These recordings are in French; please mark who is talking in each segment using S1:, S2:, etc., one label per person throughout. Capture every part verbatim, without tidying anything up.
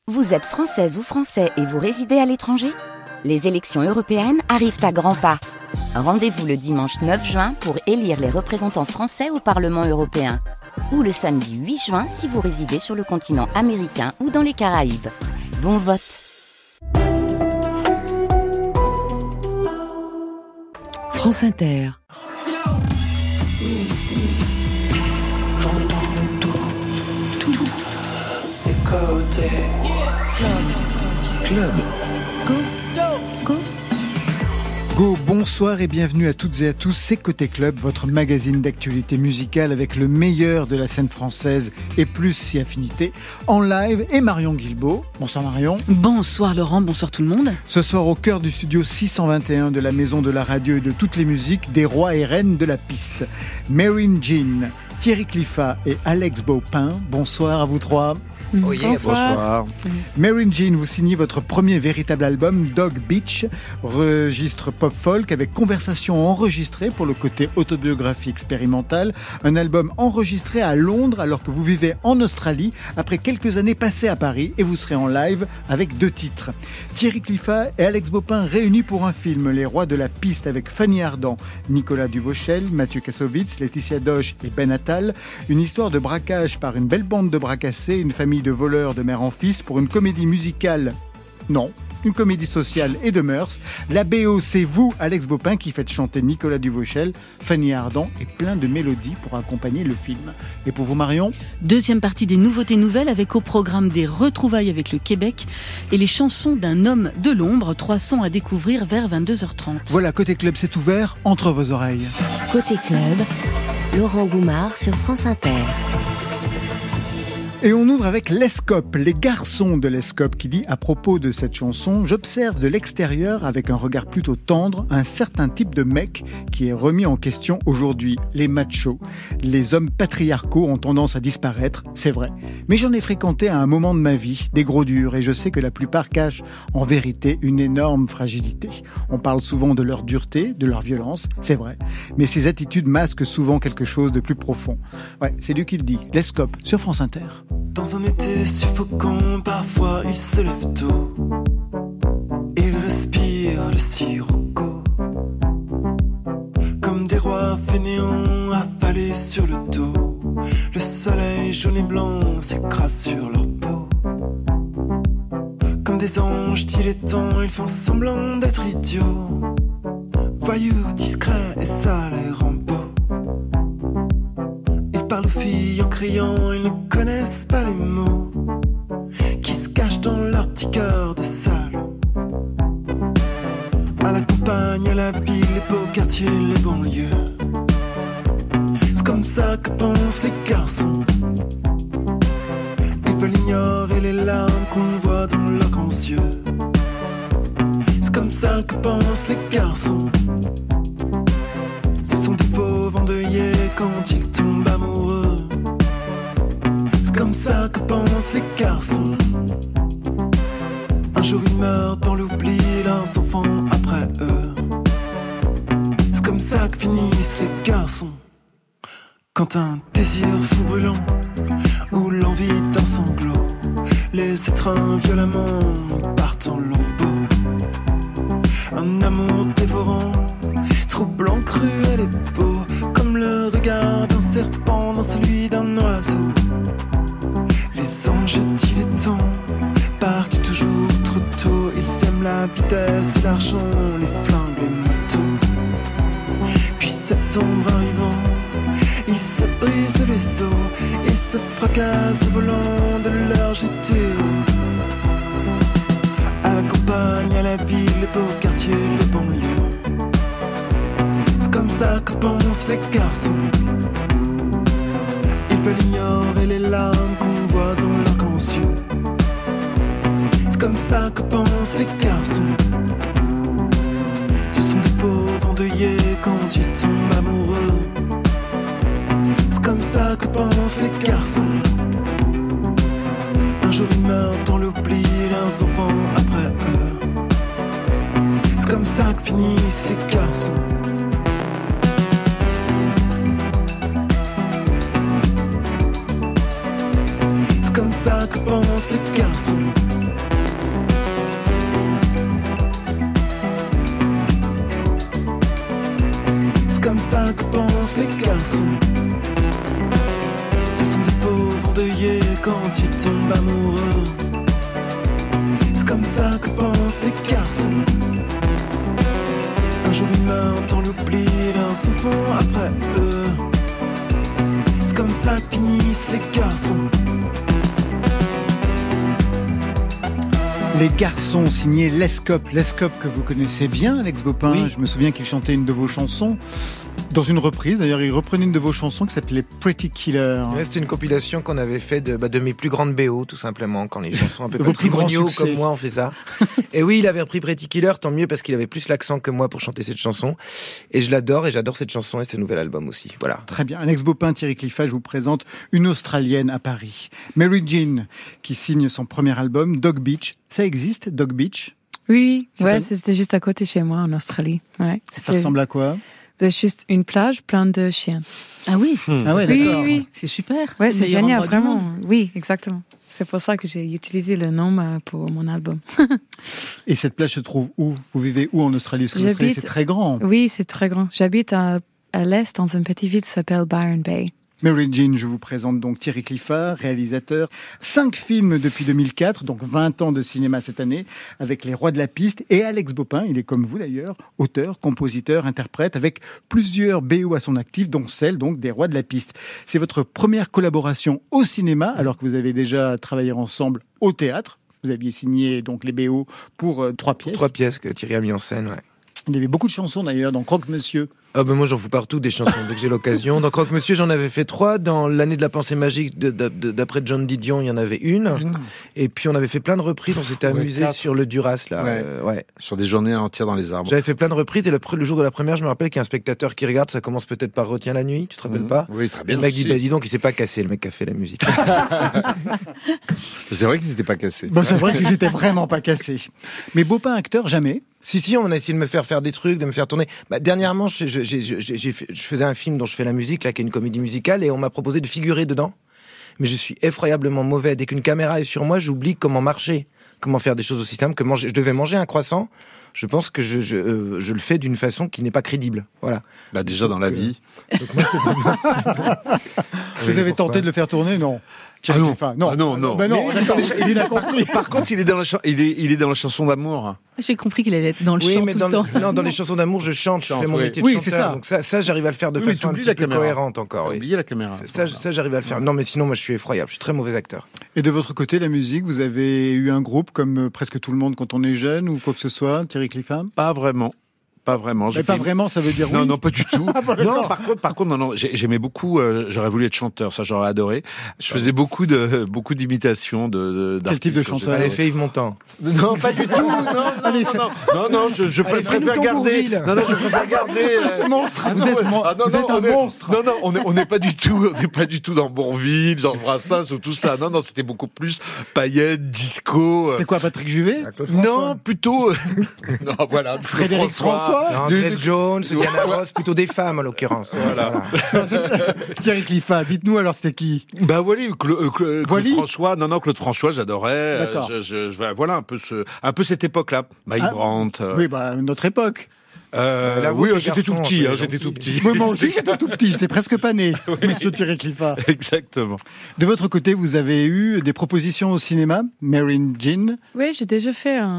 S1: Vous êtes française ou français et vous résidez à l'étranger ? Les élections européennes arrivent à grands pas. Rendez-vous le dimanche neuf juin pour élire les représentants français au Parlement européen. Ou le samedi huit juin si vous résidez sur le continent américain ou dans les Caraïbes. Bon vote!
S2: France Inter.
S3: J'entends tout, tout, des côtés.
S2: Club.
S3: Club.
S2: Go. Go.
S4: Go, bonsoir et bienvenue à toutes et à tous, c'est Côté Club, votre magazine d'actualité musicale avec le meilleur de la scène française et plus si affinité, en live, et Marion Guilbault. Bonsoir Marion.
S2: Bonsoir Laurent, bonsoir tout le monde.
S4: Ce soir au cœur du studio six cent vingt et un de la Maison de la Radio et de toutes les musiques, des rois et reines de la piste. Marine Jean, Thierry Cliffat et Alex Baupin, bonsoir à vous trois.
S5: Oh yeah, bonsoir. bonsoir.
S4: Marine Jean, vous signez votre premier véritable album, Dog Beach, registre pop-folk avec conversations enregistrées pour le côté autobiographie expérimentale. Un album enregistré à Londres alors que vous vivez en Australie après quelques années passées à Paris et vous serez en live avec deux titres. Thierry Cliffat et Alex Baupin réunis pour un film, Les Rois de la Piste avec Fanny Ardant, Nicolas Duvauchel, Mathieu Kassovitz, Laetitia Doche et Ben Attal. Une histoire de braquage par une belle bande de bras cassés, une famille de voleurs de mère en fils pour une comédie musicale. Non, une comédie sociale et de mœurs. La B O, c'est vous, Alex Baupin, qui faites chanter Nicolas Duvauchel, Fanny Ardant et plein de mélodies pour accompagner le film. Et pour vous, Marion ?
S2: Deuxième partie des nouveautés nouvelles avec au programme des retrouvailles avec le Québec et les chansons d'un homme de l'ombre. Trois sons à découvrir vers vingt-deux heures trente.
S4: Voilà, Côté Club, c'est ouvert entre vos oreilles.
S6: Côté Club, Laurent Goumard sur France Inter.
S4: Et on ouvre avec l'Escope, les garçons de l'Escope, qui dit à propos de cette chanson « J'observe de l'extérieur, avec un regard plutôt tendre, un certain type de mec qui est remis en question aujourd'hui, les machos. Les hommes patriarcaux ont tendance à disparaître, c'est vrai. Mais j'en ai fréquenté à un moment de ma vie, des gros durs, et je sais que la plupart cachent en vérité une énorme fragilité. On parle souvent de leur dureté, de leur violence, c'est vrai. Mais ces attitudes masquent souvent quelque chose de plus profond. » Ouais, c'est lui qui le dit, l'Escope, sur France Inter.
S3: Dans un été suffocant, parfois il se lève tôt. Il respire le sirocco. Comme des rois fainéants affalés sur le dos. Le soleil jaune et blanc s'écrase sur leur peau. Comme des anges dilettants, ils font semblant d'être idiots. Voyous, discrets et sales et rampeaux. Parlent aux filles en criant, ils ne connaissent pas les mots qui se cachent dans leur petit cœur de salauds. À la campagne, à la ville, les beaux quartiers, les banlieues. C'est comme ça que pensent les garçons. Ils veulent ignorer les larmes qu'on voit dans leurs grands yeux. C'est comme ça que pensent les garçons. Ce sont des fauves endeuillés quand ils tombent amoureux. C'est comme ça que pensent les garçons. Un jour ils meurent dans l'oubli, leurs enfants après eux. C'est comme ça que finissent les garçons. Quand un désir fou brûlant ou l'envie d'un sanglot les étreint violemment, partent en lambeaux. Un amour dévorant, troublant, cruel et beau, comme le regard d'un serpent dans celui d'un oiseau. Les anges dilettants partent toujours trop tôt. Ils aiment la vitesse et l'argent, les flingues, les motos. Puis septembre arrivant, ils se brisent les os et se fracassent au volant de leur G T O. À la campagne, à la ville, les beaux quartiers, les banlieues. C'est comme ça que pensent les garçons. Ils veulent ignorer les larmes qu'on voit dans leurs grands yeux. C'est comme ça que pensent les garçons. Ce sont des pauvres endeuillés quand ils tombent amoureux. C'est comme ça que pensent les garçons. Un jour ils meurent dans l'oubli, leurs enfants après eux. C'est comme ça que finissent les garçons. C'est comme ça que pensent les garçons. pensent les garçons. Ce sont des pauvres endeuillés quand ils tombent amoureux. C'est comme ça que pensent les garçons. Un jour ils meurent dans l'oubli, leurs enfants après eux. C'est comme ça que finissent les garçons.
S4: Les garçons, signé Lescope. Lescope que vous connaissez bien, Alex Bopin. Oui. Je me souviens qu'il chantait une de vos chansons. Dans une reprise, d'ailleurs, il reprenait une de vos chansons qui s'appelait Pretty Killer.
S5: Ouais, c'était une compilation qu'on avait fait de, bah, de mes plus grandes B O, tout simplement, quand les gens sont un peu patrimoniaux comme moi, on fait ça. Et oui, il avait repris Pretty Killer, tant mieux, parce qu'il avait plus l'accent que moi pour chanter cette chanson. Et je l'adore, et j'adore cette chanson et ce nouvel album aussi. Voilà.
S4: Très bien. Alex Bopin, Thierry Cliffat, je vous présente une Australienne à Paris. Mary Jean, qui signe son premier album, Dog Beach. Ça existe, Dog Beach?
S7: Oui, c'est ouais, c'était juste à côté chez moi, en Australie. Ouais.
S4: Ça ressemble à quoi?
S7: C'est juste une plage pleine de chiens.
S2: Ah oui,
S4: hmm. Ah ouais,
S7: oui,
S4: d'accord.
S7: Oui, oui.
S2: C'est super.
S7: Ouais,
S2: c'est
S7: c'est génial, vraiment. Oui, exactement. C'est pour ça que j'ai utilisé le nom pour mon album.
S4: Et cette plage se trouve où? Vous vivez où en Australie? Parce que l'Australie, c'est très grand.
S7: Oui, c'est très grand. J'habite à, à l'est, dans une petite ville qui s'appelle Byron Bay.
S4: Mary Jean, je vous présente donc Thierry Cliffat, réalisateur. Cinq films depuis deux mille quatre, donc vingt ans de cinéma cette année, avec Les Rois de la Piste. Et Alex Bopin, il est comme vous d'ailleurs, auteur, compositeur, interprète, avec plusieurs B O à son actif, dont celle donc des Rois de la Piste. C'est votre première collaboration au cinéma, alors que vous avez déjà travaillé ensemble au théâtre. Vous aviez signé donc les B O pour euh, trois pièces.
S5: Trois pièces que Thierry a mis en scène, ouais.
S4: Il y avait beaucoup de chansons d'ailleurs dans Croque-Monsieur.
S5: Ah ben moi j'en fous partout des chansons dès que j'ai l'occasion. Dans Croque-Monsieur j'en avais fait trois. Dans l'année de la pensée magique de, de, de, d'après John Didion il y en avait une. Mmh. Et puis on avait fait plein de reprises. On s'était ouais, amusé quatre. Sur le Duras là.
S8: Ouais.
S5: Euh, ouais.
S8: Sur des journées entières dans les arbres.
S5: J'avais fait plein de reprises et le, le jour de la première je me rappelle qu'il y a un spectateur qui regarde. Ça commence peut-être par Retiens la nuit. Tu te rappelles mmh. pas?
S8: Oui très bien.
S5: Le mec dit bah dis donc il s'est pas cassé le mec qui a fait la musique.
S8: C'est vrai qu'ils s'étaient pas cassés.
S4: Bon, c'est vrai qu'ils étaient vraiment pas cassés. Mais Bopin acteur jamais.
S5: Si, si, on a essayé de me faire faire des trucs, de me faire tourner. Bah, dernièrement, je, je, je, je, je, je faisais un film dont je fais la musique, là, qui est une comédie musicale, et on m'a proposé de figurer dedans. Mais je suis effroyablement mauvais. Dès qu'une caméra est sur moi, j'oublie comment marcher, comment faire des choses aussi simples que manger. Je devais manger un croissant. Je pense que je, je, euh, je le fais d'une façon qui n'est pas crédible. Voilà.
S8: Bah, déjà dans la vie.
S5: Donc, moi, c'est pas
S4: Vous avez tenté de le faire tourner, non?
S8: Ah non.
S4: non,
S8: ah non, non.
S4: Ben non, d'accord, il est
S8: par, par contre, il est dans la, cha- il est, il est dans la chanson d'amour.
S2: J'ai compris qu'il allait être dans le
S5: oui,
S2: chant
S5: mais
S2: tout
S5: dans
S2: le temps.
S5: Le, non, dans les chansons d'amour, je chante, je fais mon
S8: oui.
S5: métier de
S4: oui,
S5: chanteur.
S4: C'est ça.
S5: Donc ça, ça, j'arrive à le faire de
S8: oui,
S5: façon un petit peu
S8: caméra.
S5: cohérente encore. Oui.
S8: Oubliez la caméra.
S5: Ça, ça, ça, j'arrive à le faire. Non, mais sinon, moi, je suis effroyable. Je suis très mauvais acteur.
S4: Et de votre côté, la musique, vous avez eu un groupe comme presque tout le monde quand on est jeune ou quoi que ce soit, Thierry Cliffat?
S8: Pas vraiment. Pas vraiment.
S4: Mais pas
S8: fait...
S4: vraiment, ça veut dire oui.
S8: Non, non, pas du tout.
S4: ah, bon,
S8: non, par contre, par contre, non, non, j'aimais beaucoup. Euh, j'aurais voulu être chanteur, ça, j'aurais adoré. Je faisais beaucoup de, beaucoup d'imitations de. de
S4: Quel type de chanteur?
S5: Allez, fait Yves Montand.
S8: Non, pas du tout. Non, non,
S4: Allez,
S8: non, non, non, non, je, je
S4: Allez,
S8: préfère garder. Non, non, je préfère garder. Euh...
S4: C'est monstre.
S8: Ah,
S4: vous
S8: non,
S4: êtes,
S8: ouais.
S4: mon...
S8: ah, non,
S4: vous
S8: non,
S4: êtes un
S8: est...
S4: monstre.
S8: Non, non, on est, on n'est pas du tout, on n'est pas du tout dans Bourville, Georges Brassens ou tout ça. Non, non, c'était beaucoup plus paillettes, disco.
S4: C'était quoi, Patrick Juvet?
S8: Non, plutôt. non, voilà.
S4: Frédéric François.
S5: Non, Grace Jones, Diana Ross, plutôt des femmes en l'occurrence. Voilà.
S4: voilà. Thierry Cliffat, dites-nous alors c'était qui?
S8: Bah voilà, Cla- euh, Cla- Claude
S4: Wally
S8: François. Non, non, Claude François, j'adorais.
S4: D'accord.
S8: Euh, je, je, voilà un peu ce, un peu cette époque-là. Mike
S4: ah,
S8: Brandt. Euh...
S4: Oui, bah notre époque.
S8: Euh,
S5: Là,
S8: oui,
S5: vous,
S8: j'étais
S5: garçons,
S8: tout petit, hein,
S5: c'est
S8: j'étais
S5: gentil.
S8: tout petit.
S4: Oui, moi aussi, j'étais tout petit, j'étais presque pas né,
S8: oui.
S4: monsieur Thierry Cliffat.
S8: Exactement.
S4: De votre côté, vous avez eu des propositions au cinéma, Mary Jean?
S7: Oui, j'ai déjà fait un,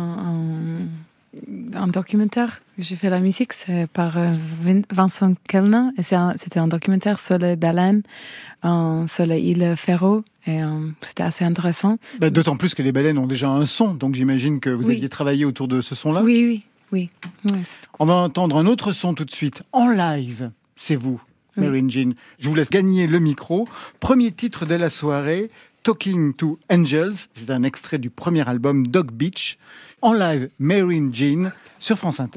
S7: un, un documentaire. J'ai fait la musique, c'est par euh, Vincent Kellner, et c'est un, c'était un documentaire sur les baleines, euh, sur l'île Ferro, et euh, c'était assez intéressant.
S4: Bah, d'autant plus que les baleines ont déjà un son, donc j'imagine que vous
S7: oui.
S4: aviez travaillé autour de ce son-là.
S7: Oui, oui. Oui, oui c'est trop.
S4: On va entendre un autre son tout de suite, en live. C'est vous,
S7: oui.
S4: Mary Jean. Je vous laisse gagner le micro. Premier titre de la soirée, Talking to Angels. C'est un extrait du premier album Dog Beach. En live, Mary Jean sur France Inter.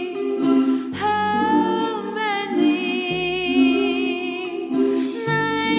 S9: How many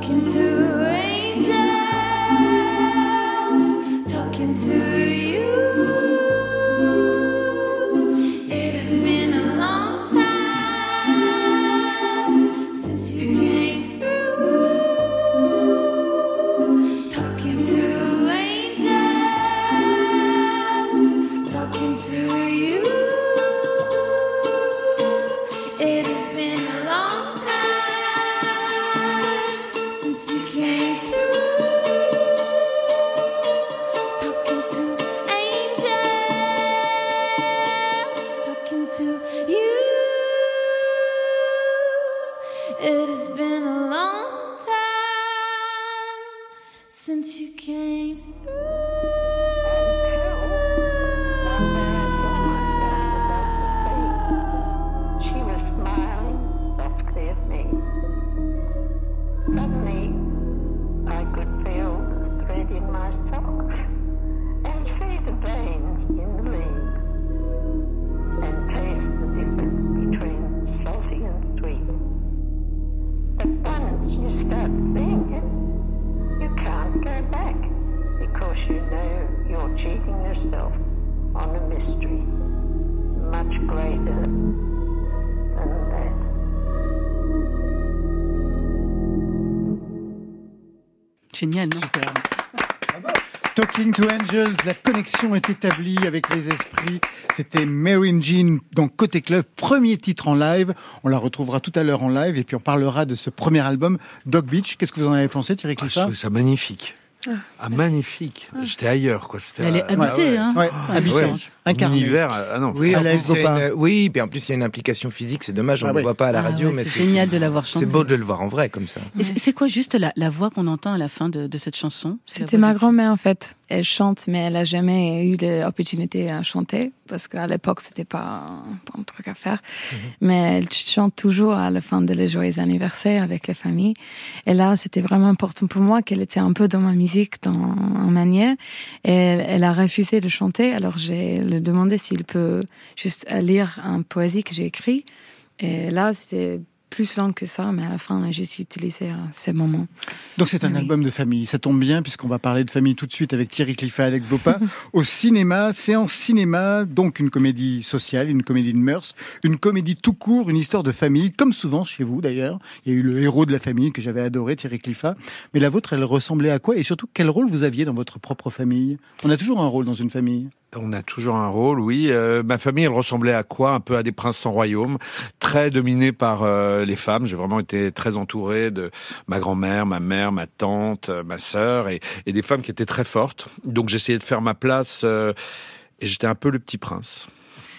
S9: talking to angels, talking to you. It has been a long time since you came through. Talking to angels, talking to you. It has been a long time since you came through. Talking to angels, talking to you. It has been a long time since you came
S10: She was smiling softly at me. Suddenly, I could feel the thread in my sock and see the veins in the leaves and taste the difference between salty and sweet. But once you start seeing it, you can't go back because you know you're cheating yourself on a mystery much greater than that.
S2: Génial, non?
S4: Talking to Angels, la connexion est établie avec les esprits. C'était Mary Jean dans Côté Club, premier titre en live. On la retrouvera tout à l'heure en live et puis on parlera de ce premier album, Dog Beach. Qu'est-ce que vous en avez pensé, Thierry Clifford?
S8: Ah, je trouve ça magnifique. Ah, ah magnifique. Ah. J'étais ailleurs, quoi. C'était
S2: Elle est habitée,
S4: ouais,
S2: hein.
S4: Ouais,
S2: ouais.
S4: habitante,
S8: ouais.
S4: incarnée.
S8: Univers, ah non.
S5: Oui, en
S4: Elle
S5: plus, il y a une, oui, puis en plus il y a une implication physique, c'est dommage, on
S4: Ah
S5: ne
S4: ouais.
S5: le voit pas à la
S2: Ah
S5: radio,
S2: ouais,
S5: mais
S2: c'est génial de l'avoir chanté.
S5: C'est beau de le voir en vrai comme ça.
S2: Et c'est c'est quoi juste la, la voix qu'on entend à la fin de, de cette chanson?
S7: C'était ma grand-mère en fait. Elle chante, mais elle a jamais eu l'opportunité à chanter parce qu'à l'époque c'était pas, pas un truc à faire. Mm-hmm. Mais elle chante toujours à la fin de les joyeux anniversaires avec les familles. Et là, c'était vraiment important pour moi qu'elle était un peu dans ma musique, dans en manière. Et elle, elle a refusé de chanter. Alors j'ai lui demandé s'il peut juste lire un poésie que j'ai écrit. Et là, c'était plus long que ça, mais à la fin, on a juste utilisé euh, ces moments.
S4: Donc c'est un
S7: oui.
S4: album de famille. Ça tombe bien, puisqu'on va parler de famille tout de suite avec Thierry Clifford et Alex Boppa. Au cinéma, séance cinéma, donc une comédie sociale, une comédie de mœurs, une comédie tout court, une histoire de famille, comme souvent chez vous d'ailleurs. Il y a eu le héros de la famille que j'avais adoré, Thierry Clifford. Mais la vôtre, elle ressemblait à quoi? Et surtout, quel rôle vous aviez dans votre propre famille? On a toujours un rôle dans une famille.
S8: On a toujours un rôle, oui. Euh, ma famille, elle ressemblait à quoi? Un peu à des princes sans royaume, très dominée par euh, les femmes. J'ai vraiment été très entouré de ma grand-mère, ma mère, ma tante, euh, ma sœur, et, et des femmes qui étaient très fortes. Donc j'essayais de faire ma place, euh, et j'étais un peu le petit prince.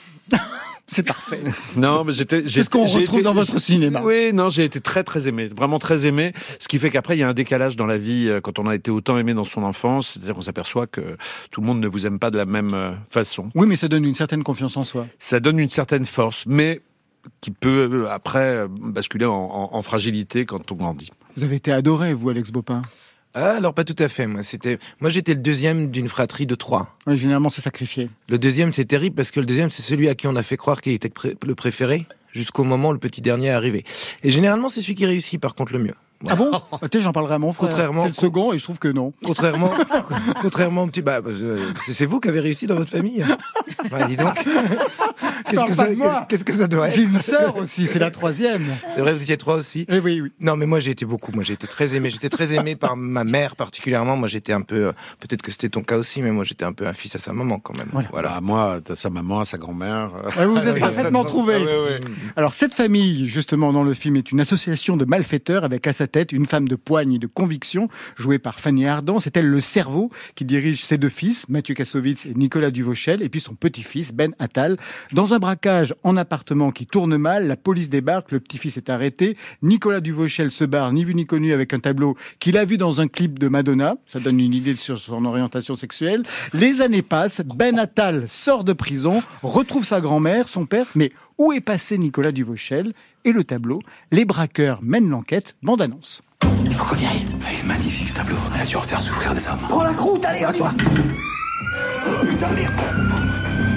S4: C'est parfait.
S8: Non, mais j'étais.
S4: C'est ce qu'on retrouve été, dans votre cinéma.
S8: Oui, non, j'ai été très très aimé, vraiment très aimé. Ce qui fait qu'après il y a un décalage dans la vie quand on a été autant aimé dans son enfance, c'est-à-dire qu'on s'aperçoit que tout le monde ne vous aime pas de la même façon.
S4: Oui, mais ça donne une certaine confiance en soi.
S8: Ça donne une certaine force, mais qui peut après basculer en, en, en fragilité quand on grandit.
S4: Vous avez été adoré, vous, Alex Boppa?
S5: Ah, alors pas tout à fait. Moi, c'était, moi, j'étais le deuxième d'une fratrie de trois.
S4: Oui, généralement, c'est sacrifié.
S5: Le deuxième, c'est terrible parce que le deuxième, c'est celui à qui on a fait croire qu'il était pré- le préféré jusqu'au moment où le petit dernier est arrivé. Et généralement, c'est celui qui réussit, par contre, le mieux.
S4: Ah bon? Tu sais, j'en parlerai à mon frère.
S5: Contrairement,
S4: c'est le second et je trouve que non.
S5: Contrairement, contrairement au petit, bah, c'est vous qui avez réussi dans votre famille. Bah, dis donc. Qu'est-ce que, ça, qu'est-ce que ça doit être?
S4: J'ai une sœur aussi, c'est la troisième.
S5: C'est vrai, vous étiez trois aussi?
S4: Eh oui, oui.
S5: Non, mais moi, j'ai été beaucoup. Moi, j'ai été très aimé. J'étais très aimé par ma mère, particulièrement. Moi, j'étais un peu, peut-être que c'était ton cas aussi, mais moi, j'étais un peu un fils à sa maman, quand même.
S8: Voilà. voilà. Bah, moi, à sa maman, à sa grand-mère.
S4: Ouais, vous êtes parfaitement trouvé.
S8: Ah, ouais, ouais.
S4: Alors, cette famille, justement, dans le film, est une association de malfaiteurs avec à sa tête une femme de poigne et de conviction, jouée par Fanny Ardant. C'est elle le cerveau qui dirige ses deux fils, Mathieu Kassovitz et Nicolas Duvauchel, et puis son petit-fils, Ben Attal. Dans un braquage en appartement qui tourne mal, la police débarque, le petit-fils est arrêté. Nicolas Duvauchel se barre, ni vu ni connu, avec un tableau qu'il a vu dans un clip de Madonna. Ça donne une idée sur son orientation sexuelle. Les années passent, Ben Attal sort de prison, retrouve sa grand-mère, son père, mais où est passé Nicolas Duvauchel? Et le tableau, les braqueurs mènent l'enquête, bande-annonce.
S11: Il faut qu'on y aille. Elle est magnifique, ce tableau. Elle a dû refaire souffrir des hommes. Prends la croûte, allez, à toi. Oh, putain, merde.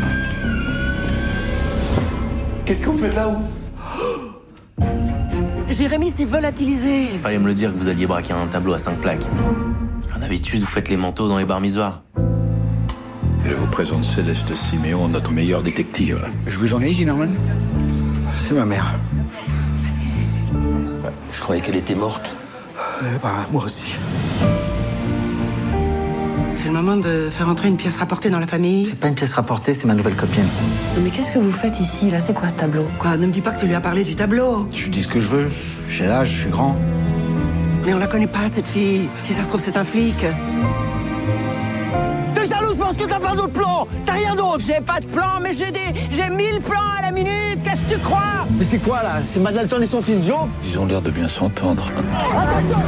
S11: Qu'est-ce que vous faites là-haut?
S12: Jérémy s'est volatilisé.
S13: Fallait me le dire que vous alliez braquer un tableau à cinq plaques. D'habitude, vous faites les manteaux dans les bar mitzvahs.
S11: Je vous présente Céleste Siméon, notre meilleure détective.
S14: Je vous ennuie, Zimmerman? C'est ma mère. Je croyais qu'elle était morte. Euh, bah, moi aussi.
S12: C'est le moment de faire entrer une pièce rapportée dans la famille.
S14: C'est pas une pièce rapportée, c'est ma nouvelle copine.
S12: Mais qu'est-ce que vous faites ici, là? C'est quoi ce tableau? Quoi? Ne me dis pas que tu lui as parlé du tableau.
S14: Je lui dis ce que je veux. J'ai l'âge, je suis grand.
S12: Mais on la connaît pas, cette fille. Si ça se trouve, c'est un flic.
S14: T'es jalouse parce que t'as pas d'autre plan. T'as rien d'autre.
S12: J'ai pas de plan, mais j'ai des... j'ai mille plans à la minute. Qu'est-ce que tu crois?
S14: Mais c'est quoi, là? C'est Mad Dalton et son fils Joe?
S11: Ils ont l'air de bien s'entendre.
S14: Attention!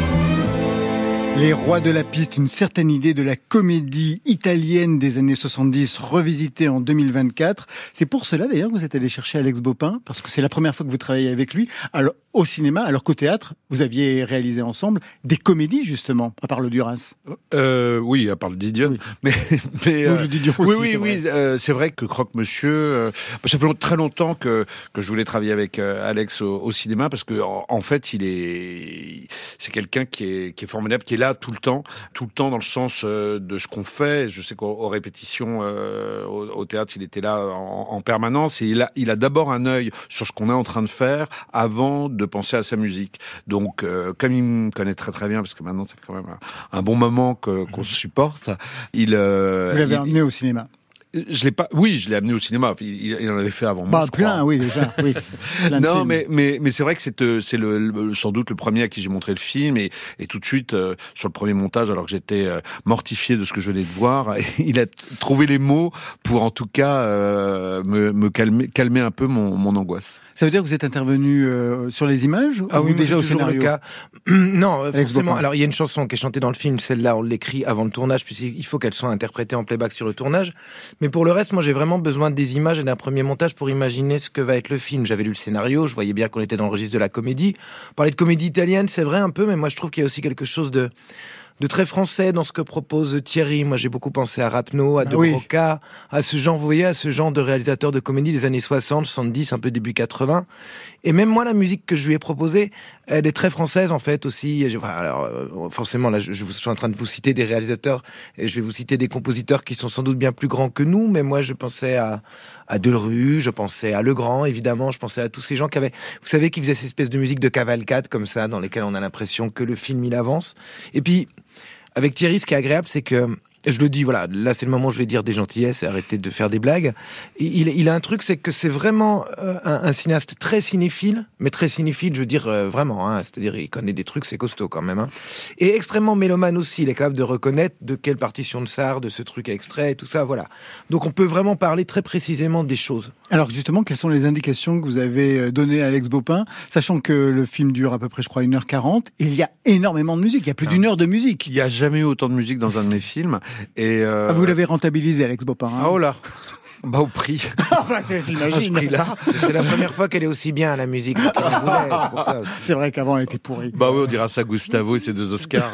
S4: Les Rois de la Piste, une certaine idée de la comédie italienne des années soixante-dix revisitée en deux mille vingt-quatre. C'est pour cela d'ailleurs que vous êtes allé chercher Alex Bopin, parce que c'est la première fois que vous travaillez avec lui. Alors, au cinéma, alors qu'au théâtre, vous aviez réalisé ensemble des comédies justement, à part le Duras.
S8: Euh, oui, à part le Didion. Oui. Mais, mais
S4: oui, le Didion aussi,
S8: oui, oui,
S4: c'est
S8: oui.
S4: vrai.
S8: Euh, c'est vrai que Croque-Monsieur, euh, ça fait très longtemps que que je voulais travailler avec euh, Alex au, au cinéma, parce que en, en fait, il est, c'est quelqu'un qui est qui est formidable, qui est là tout le temps, tout le temps dans le sens euh, de ce qu'on fait. Je sais qu'aux répétitions euh, au, au théâtre, il était là en, en permanence, et il a il a d'abord un œil sur ce qu'on est en train de faire avant de penser à sa musique. Donc, euh, comme il me connaît très très bien, parce que maintenant ça fait quand même un, un bon moment que, qu'on se supporte, il... Euh,
S4: Vous l'avez
S8: il,
S4: emmené au cinéma?
S8: Je l'ai pas. Oui, je l'ai amené au cinéma. Il, il en avait fait avant moi.
S4: Bah,
S8: je
S4: plein,
S8: crois.
S4: oui, déjà. Oui. Plein de
S8: non,
S4: films.
S8: mais mais mais c'est vrai que c'est c'est le, le sans doute le premier à qui j'ai montré le film, et et tout de suite euh, sur le premier montage, alors que j'étais euh, mortifié de ce que je venais de voir, il a trouvé les mots pour en tout cas euh, me me calmer calmer un peu mon mon angoisse.
S4: Ça veut dire que vous êtes intervenu euh, sur les images?
S5: Ah
S4: ou
S5: oui,
S4: déjà
S5: c'est
S4: au
S5: toujours
S4: scénario?
S5: le cas. Non,
S4: Alex
S5: forcément.
S4: Bopin.
S5: Alors, il y a une chanson qui est chantée dans le film. Celle-là, on l'écrit avant le tournage, puisqu'il faut qu'elle soit interprétée en playback sur le tournage. Mais pour le reste, moi, j'ai vraiment besoin des images et d'un premier montage pour imaginer ce que va être le film. J'avais lu le scénario, je voyais bien qu'on était dans le registre de la comédie. Parler de comédie italienne, c'est vrai un peu, mais moi, je trouve qu'il y a aussi quelque chose de de très français dans ce que propose Thierry. Moi, j'ai beaucoup pensé à Rapneau, à De
S4: oui.
S5: Broca, à ce genre, vous voyez, à ce genre de réalisateur de comédie des années soixante, soixante-dix, un peu début quatre-vingts. Et même moi, la musique que je lui ai proposée, elle est très française, en fait, aussi. Enfin, alors, euh, forcément, là, je, je suis en train de vous citer des réalisateurs, et je vais vous citer des compositeurs qui sont sans doute bien plus grands que nous, mais moi, je pensais à, à Delru, je pensais à Legrand, évidemment, je pensais à tous ces gens qui avaient, vous savez, qui faisaient cette espèce de musique de cavalcade, comme ça, dans lesquelles on a l'impression que le film, il avance. Et puis, avec Thierry, ce qui est agréable, c'est que, je le dis, voilà, là c'est le moment où je vais dire des gentillesses et arrêter de faire des blagues. Il, il a un truc, c'est que c'est vraiment euh, un, un cinéaste très cinéphile, mais très cinéphile, je veux dire euh, vraiment, hein, c'est-à-dire il connaît des trucs, c'est costaud quand même. Hein, et extrêmement mélomane aussi, il est capable de reconnaître de quelle partition de Sarre, de ce truc extrait et tout ça, voilà. Donc on peut vraiment parler très précisément des choses.
S4: Alors justement, quelles sont les indications que vous avez données à Alex Bopin, sachant que le film dure à peu près, je crois, une heure quarante, et il y a énormément de musique, il y a plus d'une heure de musique.
S8: Il n'y a jamais eu autant de musique dans un de mes films. Et euh...
S4: ah, vous l'avez rentabilisé, Alex Bopin. Hein.
S8: Oh là, bah au prix.
S4: Ah bah, j'imagine.
S5: Là, c'est la première fois qu'elle est aussi bien à la musique. C'est, pour ça aussi.
S4: C'est vrai qu'avant elle était pourrie.
S8: Bah oui, on dira ça Gustavo et ses deux Oscars.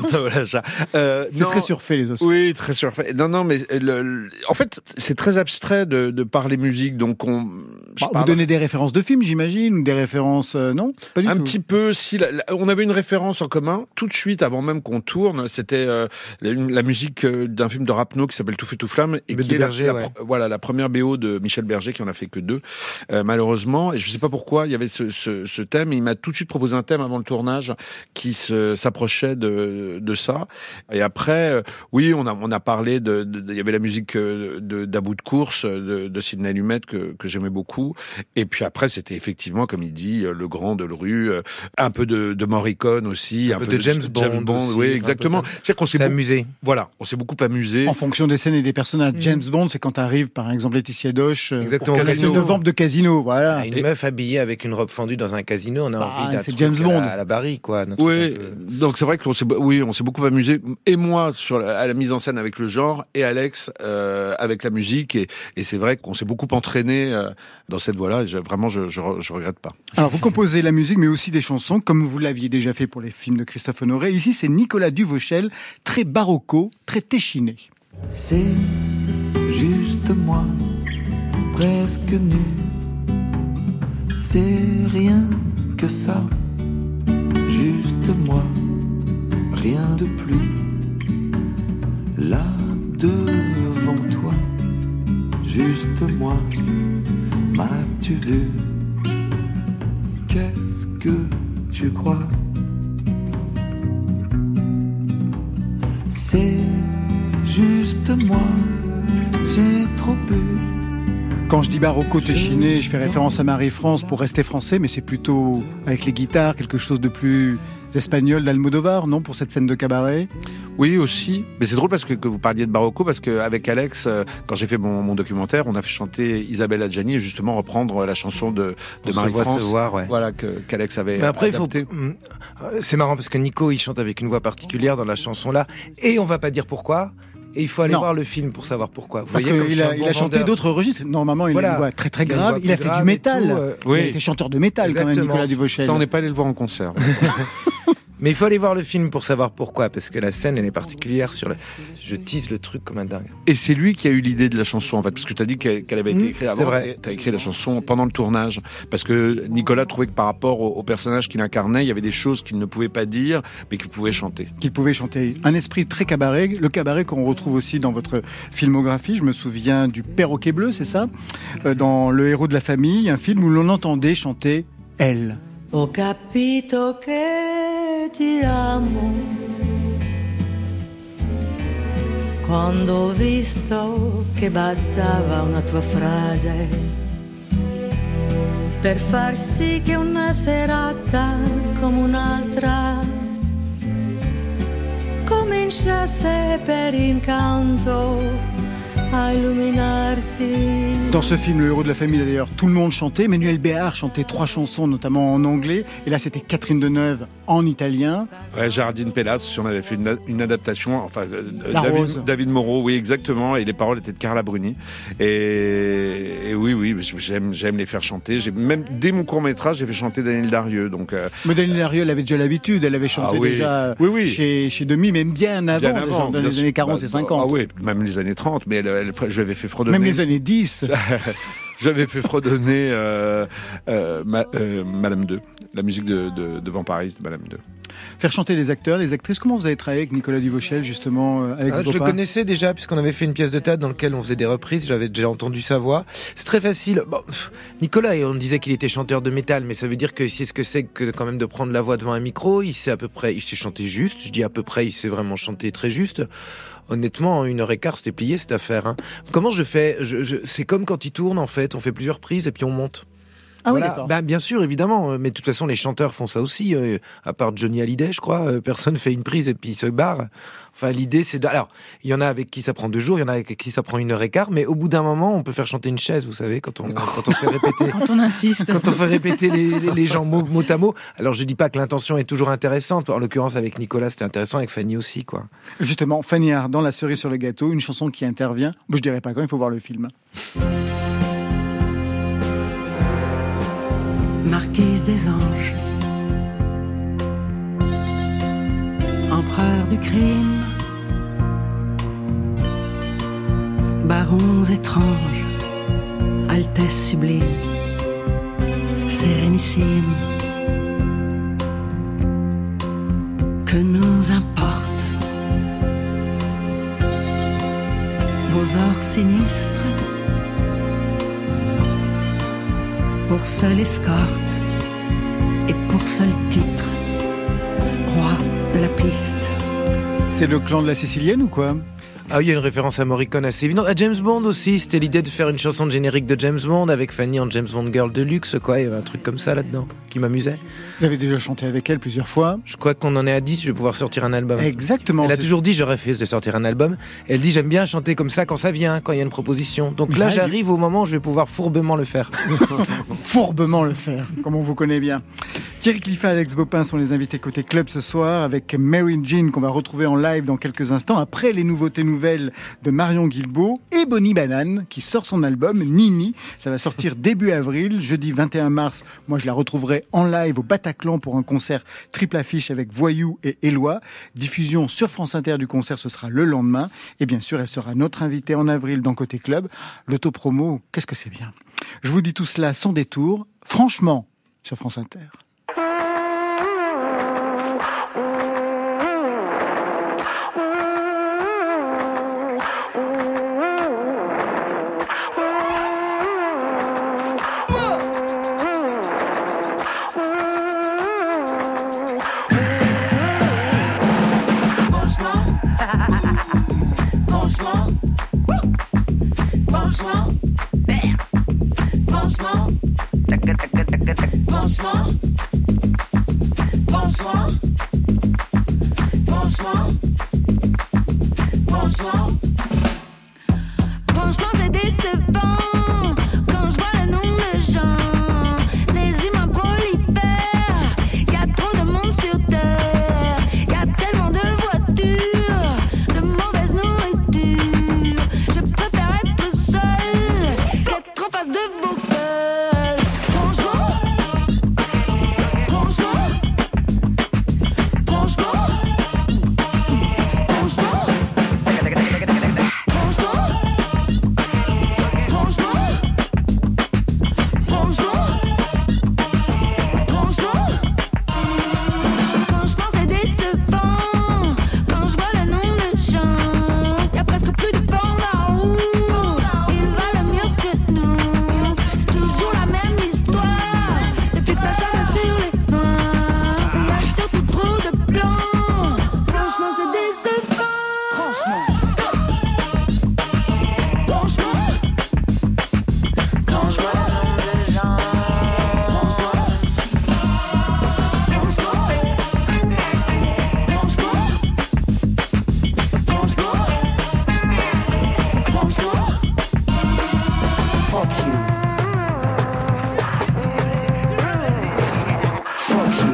S8: euh,
S4: c'est non, très surfait les Oscars.
S8: Oui, très surfait. Non, non, mais le, le, en fait, c'est très abstrait de, de parler musique, donc on.
S4: Bah, vous donnez des références de films, j'imagine, ou des références euh, non,
S8: pas du Un tout. petit peu. Si la, la, on avait une référence en commun tout de suite avant même qu'on tourne, c'était euh, la, la musique d'un film de Rapneau qui s'appelle Tout feu tout flamme et qui est
S5: Berger,
S8: la,
S5: ouais.
S8: la, voilà la première B O de Michel Berger, qui en a fait que deux, euh, malheureusement. Et je sais pas pourquoi, il y avait ce, ce, ce thème. Et il m'a tout de suite proposé un thème avant le tournage qui se, s'approchait de, de ça. Et après, euh, oui, on a, on a parlé de, de, de, il y avait la musique de, d'À bout de course de, de Sidney Lumet que, que j'aimais beaucoup. Et puis après, c'était effectivement, comme il dit, le grand Delru, euh, un peu de, de Morricone aussi,
S5: un, un peu,
S8: peu
S5: de,
S8: de
S5: James Bond,
S8: James Bond,
S5: aussi,
S8: oui, exactement. C'est qu'on s'est beaucoup,
S5: amusé.
S8: Voilà, on s'est beaucoup amusé.
S4: En fonction des scènes et des personnages. Mmh. James Bond, c'est quand arrive, par exemple, Laetitia Doche, exactement, pour Casino. de vampe de casino, voilà.
S5: Ah, une et... meuf habillée avec une robe fendue dans un casino, on a bah, envie d'un
S4: c'est
S5: truc
S4: James Bond.
S5: à la, à la Barry, quoi.
S8: Oui, peu... donc c'est vrai qu'on s'est, oui, on s'est beaucoup amusé, et moi sur la, à la mise en scène avec le genre, et Alex euh, avec la musique, et, et c'est vrai qu'on s'est beaucoup entraîné euh, dans cette voie-là. Et je, vraiment, je, je, je regrette pas.
S4: Alors vous composez la musique, mais aussi des chansons, comme vous l'aviez déjà fait pour les films de Christophe Honoré. Ici, c'est Nicolas Duvauchel, très barocco, très téchiné.
S3: C'est juste moi, presque nu. C'est rien que ça, juste moi, rien de plus. Là devant toi, juste moi, m'as-tu vu? Qu'est-ce que tu crois? C'est juste moi, j'ai trop bu.
S4: Quand je dis Barocco Téchiné, je fais référence à Marie-France pour rester français, mais c'est plutôt avec les guitares, quelque chose de plus espagnol d'Almodovar, non, pour cette scène de cabaret?
S8: Oui, aussi. Mais c'est drôle parce que, que vous parliez de Barocco, parce qu'avec Alex, euh, quand j'ai fait mon, mon documentaire, on a fait chanter Isabelle Adjani et justement reprendre la chanson de, de Marie-France.
S5: Se voir, ouais.
S8: Voilà, que, qu'Alex avait
S5: Mais après,
S8: adapté.
S5: il faut... C'est marrant parce que Nico, il chante avec une voix particulière dans la chanson-là, et on va pas dire pourquoi. Et il faut aller non. voir le film pour savoir pourquoi. Vous
S4: Parce qu'il a, bon il a chanté d'autres registres. Normalement, il
S5: voilà.
S4: a une voix très très grave. Il a, il a fait du métal. Euh...
S8: Oui.
S4: Il a été chanteur de métal Exactement. Quand même, Nicolas Duvauchel.
S8: Ça, on n'est pas allé le voir en concert.
S5: Mais il faut aller voir le film pour savoir pourquoi, parce que la scène, elle est particulière sur le... Je tease le truc comme un dingue.
S8: Et c'est lui qui a eu l'idée de la chanson, en fait, parce que tu as dit qu'elle, qu'elle avait été
S5: mmh,
S8: écrite avant.
S5: C'est vrai.
S8: Tu as écrit la chanson pendant le tournage, parce que Nicolas trouvait que par rapport au, au personnage qu'il incarnait, il y avait des choses qu'il ne pouvait pas dire, mais qu'il pouvait chanter.
S4: Qu'il pouvait chanter. Un esprit très cabaret, le cabaret qu'on retrouve aussi dans votre filmographie. Je me souviens du Perroquet Bleu, c'est ça, euh, dans Le héros de la famille, un film où l'on entendait chanter Elle.
S15: Ho capito che ti amo quando ho visto che bastava una tua frase per far sì che una serata come un'altra cominciasse per incanto a illuminarsi.
S4: Dans ce film, Le héros de la famille, d'ailleurs, tout le monde chantait. Manuel Béard chantait trois chansons, notamment en anglais. Et là, c'était Catherine Deneuve en italien.
S8: Ouais, Géraldine Pellas, si on avait fait une, une adaptation. Enfin,
S4: La
S8: David,
S4: Rose.
S8: David Moreau, oui, exactement. Et les paroles étaient de Carla Bruni. Et, et oui, oui, j'aime, j'aime les faire chanter. J'ai même dès mon court métrage, j'ai fait chanter Daniel Darieux. Donc, euh...
S4: mais Daniel Darieux, elle avait déjà l'habitude. Elle avait chanté
S8: ah, oui.
S4: déjà
S8: oui, oui.
S4: chez chez Demi, même bien avant,
S8: bien avant
S4: dans
S8: bien
S4: les
S8: sûr.
S4: années quarante
S8: bah,
S4: et cinquante.
S8: Ah oui, même les années trente. Mais elle, elle, je lui avais fait fredonner.
S4: Même les années dix.
S8: J'avais fait fredonner euh, euh, ma, euh, Madame deux, la musique de, de, de Vamparis de Madame deux.
S4: Faire chanter les acteurs, les actrices. Comment vous avez travaillé avec Nicolas Duvauchel, justement, Alex
S5: ah, Je le
S4: Boppard
S5: connaissais déjà, puisqu'on avait fait une pièce de théâtre dans laquelle on faisait des reprises. J'avais déjà entendu sa voix. C'est très facile. Bon, pff, Nicolas, on disait qu'il était chanteur de métal, mais ça veut dire que c'est ce que c'est que quand même de prendre la voix devant un micro. Il sait à peu près, il sait chanter juste. Je dis à peu près, il sait vraiment chanter très juste. Honnêtement, en une heure et quart, c'était plié cette affaire. Hein. Comment je fais je, je, C'est comme quand il tourne, en fait. On fait plusieurs prises et puis on monte.
S4: Ah
S5: voilà.
S4: oui, d'accord.
S5: Ben, bien sûr, évidemment. Mais de toute façon, les chanteurs font ça aussi. Euh, à part Johnny Hallyday, je crois. Euh, personne fait une prise et puis il se barre. Enfin, l'idée, c'est de... Alors, il y en a avec qui ça prend deux jours, il y en a avec qui ça prend une heure et quart. Mais au bout d'un moment, on peut faire chanter une chaise, vous savez, quand on, quand on fait répéter...
S2: Quand on insiste.
S5: Quand on fait répéter les, les, les gens mot, mot à mot. Alors, je dis pas que l'intention est toujours intéressante. En l'occurrence, avec Nicolas, c'était intéressant. Avec Fanny aussi, quoi.
S4: Justement, Fanny Ardant, La cerise sur le gâteau, une chanson qui intervient. Bon, je dirais pas quand, il faut voir le film.
S15: Marquise des anges, empereur du crime, barons étranges, altesse sublime, sérénissime, que nous importe vos ors sinistres, pour seule escorte et pour seul titre, roi de la piste.
S4: C'est le clan de la Sicilienne ou quoi ?
S5: Ah oui, il y a une référence à Morricone assez évidente. À James Bond aussi, c'était l'idée de faire une chanson de générique de James Bond avec Fanny en James Bond Girl de luxe, quoi. Il y avait un truc comme ça là-dedans qui m'amusait.
S4: Vous avez déjà chanté avec elle plusieurs fois.
S5: Je crois qu'on en est à dix, je vais pouvoir sortir un album.
S4: Exactement.
S5: Elle a toujours dit, je refuse de sortir un album. Elle dit, j'aime bien chanter comme ça quand ça vient, quand il y a une proposition. Donc là, j'arrive au moment où je vais pouvoir fourbement le faire.
S4: Fourbement le faire, comme on vous connaît bien. Thierry Cliffat et Alex Bopin sont les invités côté club ce soir avec Mary Jean qu'on va retrouver en live dans quelques instants après les nouveautés nouvelles de Marion Guilbault et Bonnie Banane qui sort son album Nini. Ça va sortir début avril, jeudi vingt et un mars. Moi, je la retrouverai en live au Bataclan pour un concert triple affiche avec Voyou et Éloi. Diffusion sur France Inter du concert, ce sera le lendemain. Et bien sûr, elle sera notre invitée en avril dans Côté Club. L'autopromo, qu'est-ce que c'est bien. Je vous dis tout cela sans détour, franchement, sur France Inter.
S15: Franchement, franchement, franchement c'est décevant quand je vois le nombre de gens. Les humains prolifèrent, y a trop de monde sur terre, y a tellement de voitures, de mauvaise nourriture. Je préfère être seule qu'être en face de vos cœurs. Franchement, franchement, franchement, franchement, franchement, c'est décevant quand je vois le nombre de gens. Y a presque plus de bornes à roue. Ils valent mieux que nous. C'est toujours la même histoire. Depuis que ça chante sur les mains, y a surtout trop de plans. Franchement, c'est décevant. Franchement. Franchement, quand je vois le nombre de gens. Franchement, franchement, franchement, franchement, franchement, fuck you. Fuck you.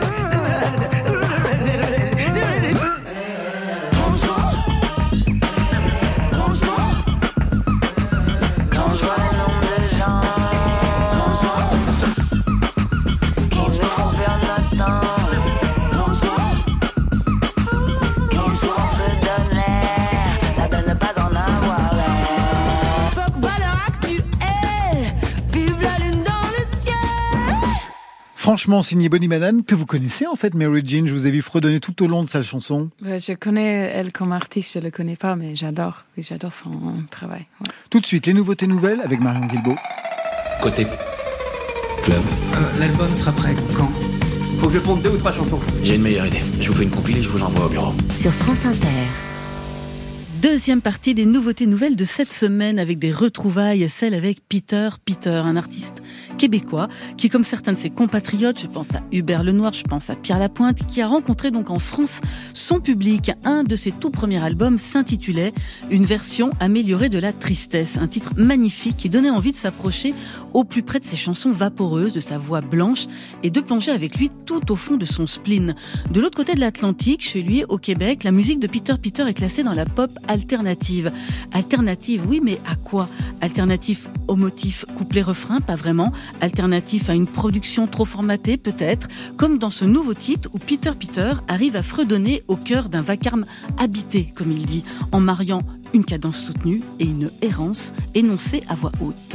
S15: Franchement, franchement, quand je vois le nombre de gens. Franchement, qui me font perdre notre temps. Franchement, qui souvent se donne l'air, la de ne pas en avoir l'air. Fuck valeur actuelle, vive la lune dans le ciel.
S4: Franchement, signé Bonnie Banane, que vous connaissez en fait, Mary Jean. Je vous ai vu fredonner tout au long de sa chanson.
S7: Ouais, je connais elle comme artiste, je le connais pas, mais j'adore. Oui, j'adore son travail. Ouais.
S4: Tout de suite, les nouveautés nouvelles avec Marion Guilbault.
S11: Côté club.
S16: Euh, L'album sera prêt quand?
S11: Faut que je ponde deux ou trois chansons. J'ai une meilleure idée. Je vous fais une compile et je vous l'envoie au bureau.
S6: Sur France Inter.
S2: Deuxième partie des nouveautés nouvelles de cette semaine avec des retrouvailles, celle avec Peter Peter, un artiste québécois qui, comme certains de ses compatriotes, je pense à Hubert Lenoir, je pense à Pierre Lapointe, qui a rencontré donc en France son public. Un de ses tout premiers albums s'intitulait Une version améliorée de la tristesse, un titre magnifique qui donnait envie de s'approcher au plus près de ses chansons vaporeuses, de sa voix blanche et de plonger avec lui tout au fond de son spleen. De l'autre côté de l'Atlantique, chez lui au Québec, la musique de Peter Peter est classée dans la pop alternative. Alternative, oui, mais à quoi? Alternatif au motif couplet-refrain, pas vraiment. Alternatif à une production trop formatée, peut-être. Comme dans ce nouveau titre où Peter Peter arrive à fredonner au cœur d'un vacarme habité, comme il dit, en mariant une cadence soutenue et une errance énoncée à voix haute.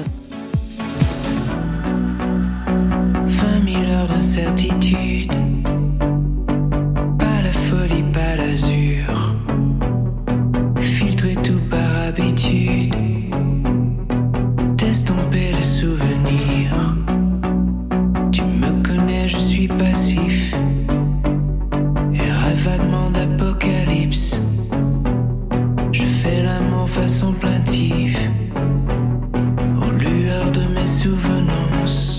S15: Vingt mille heures d'incertitude, pas la folie, pas l'azur, filtrer tout par habitude, t'estomper les souvenirs. Tu me connais, je suis passif et rêve vaguement d'apocalypse. Je fais l'amour façon plaintive aux lueurs de mes souvenances.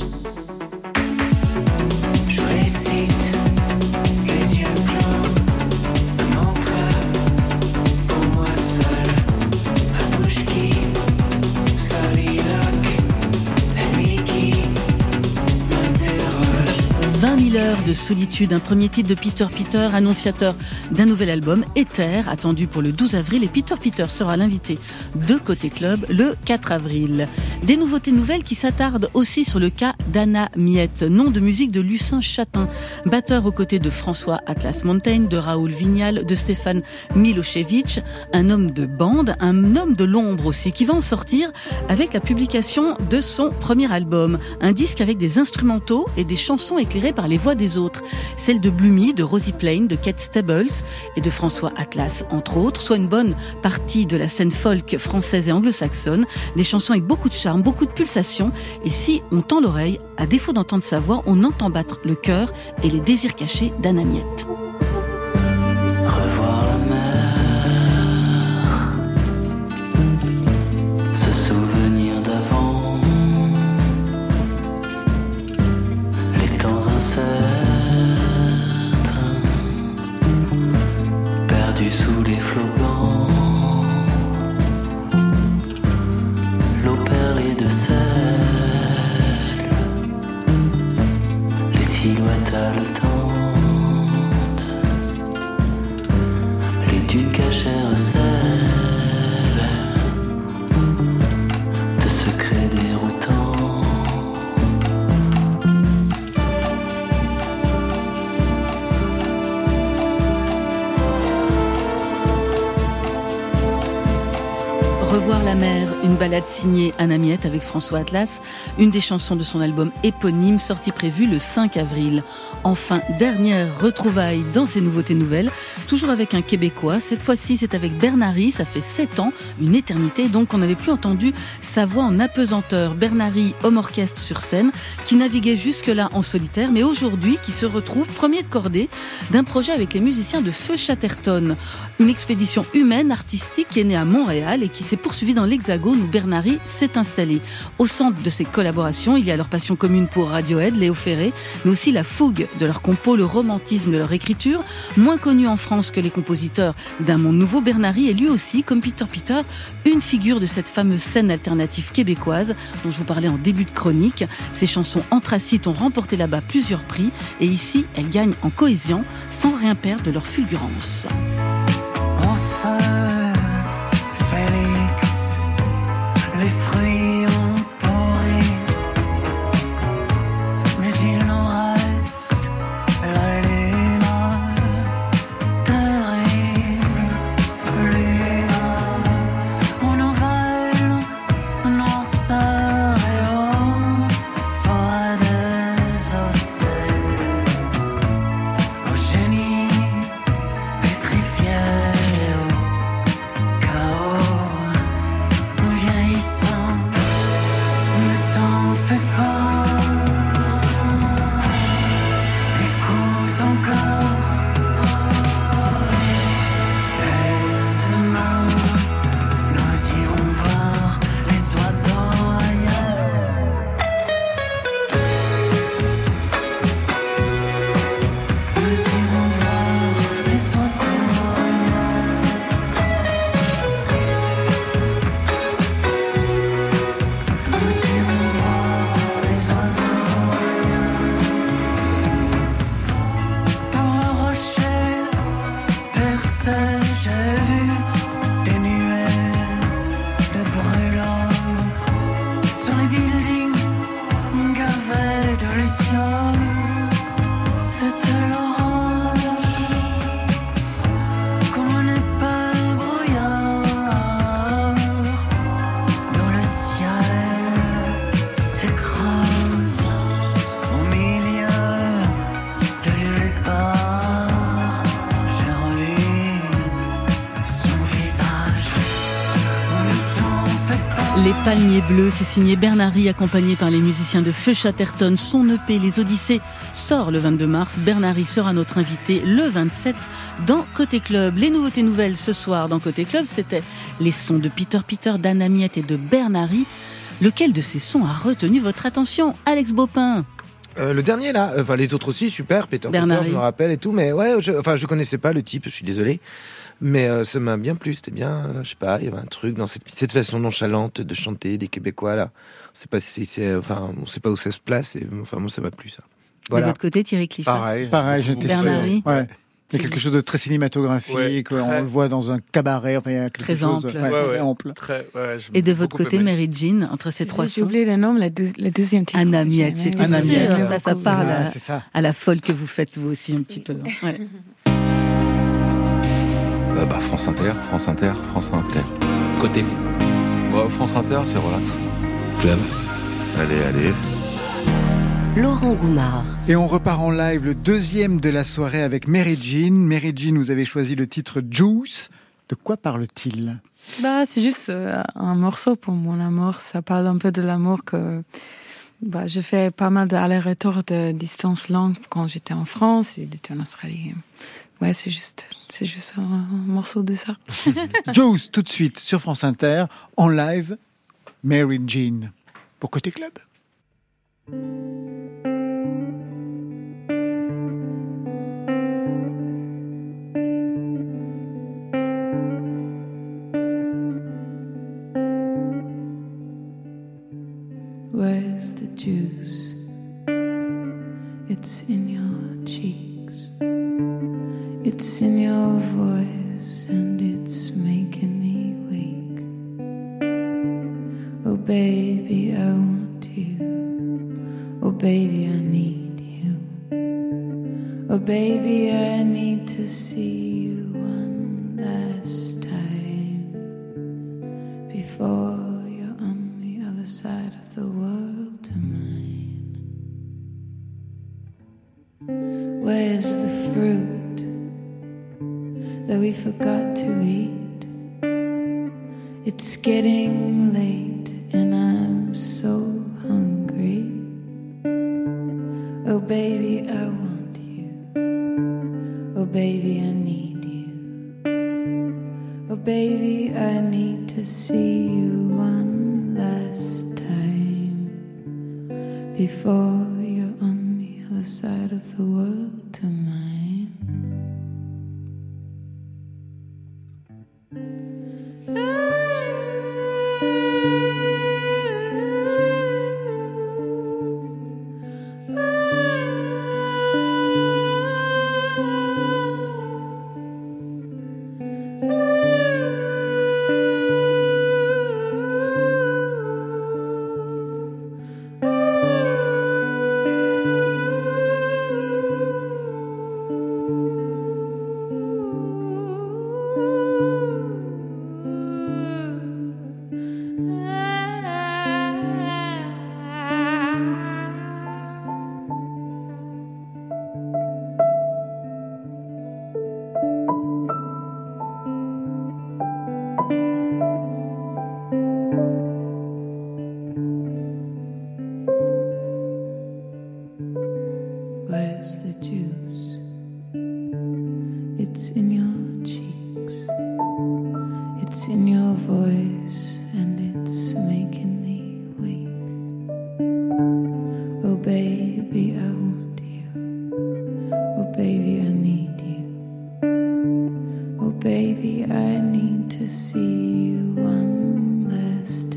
S15: Je récite les yeux clos, un mantra pour moi seul, ma bouche qui soliloque, la nuit qui m'interroge.
S2: vingt mille heures de solitude, un premier titre de Peter Peter, annonciateur d'un nouvel album, Éther, attendu pour le douze avril. Et Peter Peter sera l'invité de Côté Club le quatre avril. Des nouveautés nouvelles qui s'attardent aussi sur le cas d'Anna Miette, nom de musique de Lucien Chatin, batteur aux côtés de François Atlas Montaigne, de Raoul Vignal, de Stéphane Milošević, un homme de bande, un homme de l'ombre aussi, qui va en sortir avec la publication de son premier album. Un disque avec des instrumentaux et des chansons éclairées par les voix des autres. Celle de Blumi, de Rosie Plain, de Kate Stables et de François Atlas, entre autres, soit une bonne partie de la scène folk française et anglo-saxonne. Des chansons avec beaucoup de charme, beaucoup de pulsations. Et si on tend l'oreille, à défaut d'entendre sa voix, on entend battre le cœur et les désirs cachés d'Anna Miette.
S15: Revoir la mer, se souvenir d'avant, les temps incertains,
S17: flots blancs, l'eau perlée de sel, les silhouettes haletantes, les dunes cachères celles de secrets déroutants.
S2: Revoir la mer, une balade signée Anna Miette avec François Atlas, une des chansons de son album éponyme sorti prévu le cinq avril. Enfin, dernière retrouvaille dans ces nouveautés nouvelles, toujours avec un Québécois. Cette fois-ci, c'est avec Bernary, ça fait sept ans, une éternité, donc on n'avait plus entendu sa voix en apesanteur. Bernary, homme orchestre sur scène, qui naviguait jusque-là en solitaire, mais aujourd'hui qui se retrouve premier de cordée d'un projet avec les musiciens de Feu Chatterton. Une expédition humaine, artistique, qui est née à Montréal et qui s'est poursuivie dans l'Hexagone où Bernary s'est installé. Au centre de ces collaborations, il y a leur passion commune pour Radiohead, Léo Ferré, mais aussi la fougue de leurs compos, le romantisme de leur écriture. Moins connu en France que les compositeurs d'un monde nouveau, Bernary est lui aussi, comme Peter Peter, une figure de cette fameuse scène alternative québécoise dont je vous parlais en début de chronique. Ces chansons anthracites ont remporté là-bas plusieurs prix et ici, elles gagnent en cohésion sans rien perdre de leur fulgurance.
S17: Enfin, Félix, les fruits ont pourri, mais il nous reste la luna, terrible luna, aux nouvelles noirceur et aux forêts désossées, au génie pétrifié.
S2: Les Palmiers Bleus, c'est signé Bernary, accompagné par les musiciens de Feu Chatterton. Son E P, Les Odyssées, sort le vingt-deux mars. Bernary sera notre invité le vingt-sept dans Côté Club. Les nouveautés nouvelles ce soir dans Côté Club, c'était les sons de Peter Peter, d'Anna Miette et de Bernary. Lequel de ces sons a retenu votre attention, Alex Baupin?
S5: Euh, le dernier là, enfin les autres aussi, super, Peter
S2: Bernary.
S5: Peter, je me rappelle et tout, mais ouais, je, enfin je connaissais pas le type, je suis désolé. Mais euh, ça m'a bien plu, c'était bien, euh, je sais pas, il y avait un truc dans cette, cette façon nonchalante de chanter des Québécois là. On sait pas si c'est, enfin, on sait pas où ça se place. Et, enfin, moi, ça m'a plu ça.
S2: Voilà. De votre côté, Thierry Clifford.
S4: Pareil, pareil, j'étais sûr.
S2: Bernary.
S4: Ouais. Il y a quelque chose de très cinématographique,
S8: ouais, très...
S18: on le voit dans un cabaret, enfin il y a quelque
S2: très
S12: ample.
S2: chose
S8: ouais, ouais,
S12: très
S8: ample. Très, ouais,
S2: et de votre côté, Mary Jean, entre ces trois sons.
S7: J'ai oublié le nom, la, deux, la deuxième titre.
S2: Anna Miette, j'étais
S4: Anna Miette.
S2: Ça, ça parle
S4: ah,
S2: à,
S4: ça.
S2: à la folle que vous faites vous aussi un petit peu. Ouais.
S19: Euh, bah, France Inter, France Inter, France Inter. Côté. Bah, France Inter, c'est relax. Club. Allez, allez.
S6: Laurent Goumard.
S4: Et on repart en live, le deuxième de la soirée avec Mary Jean. Mary Jean, vous avez choisi le titre Juice. De quoi parle-t-il ?
S7: Bah, c'est juste euh, un morceau pour mon amour. Ça parle un peu de l'amour que bah, je fais pas mal d'allers-retours de distance longue quand j'étais en France. Il était en Australie. Ouais, c'est juste, c'est juste un, un morceau de ça.
S4: Juice, tout de suite, sur France Inter, en live, Mary Jean, pour Côté Club.
S9: It's in your cheeks. It's in your voice, and it's making me weak. Oh baby, I want you. Oh baby, I need you. Oh baby, I need to see you one last time before you're on the other side of the world to mine. Where's the fruit that we forgot to eat? It's getting late and I'm so hungry. Oh baby, I want you. Oh baby, I need you. Oh baby, I need to see you one last time before you're on the other side of the world to mine. Where's the juice? It's in your cheeks. It's in your voice, and it's making me weak. Oh baby, I want you. Oh baby, I need you. Oh baby, I need to see you one last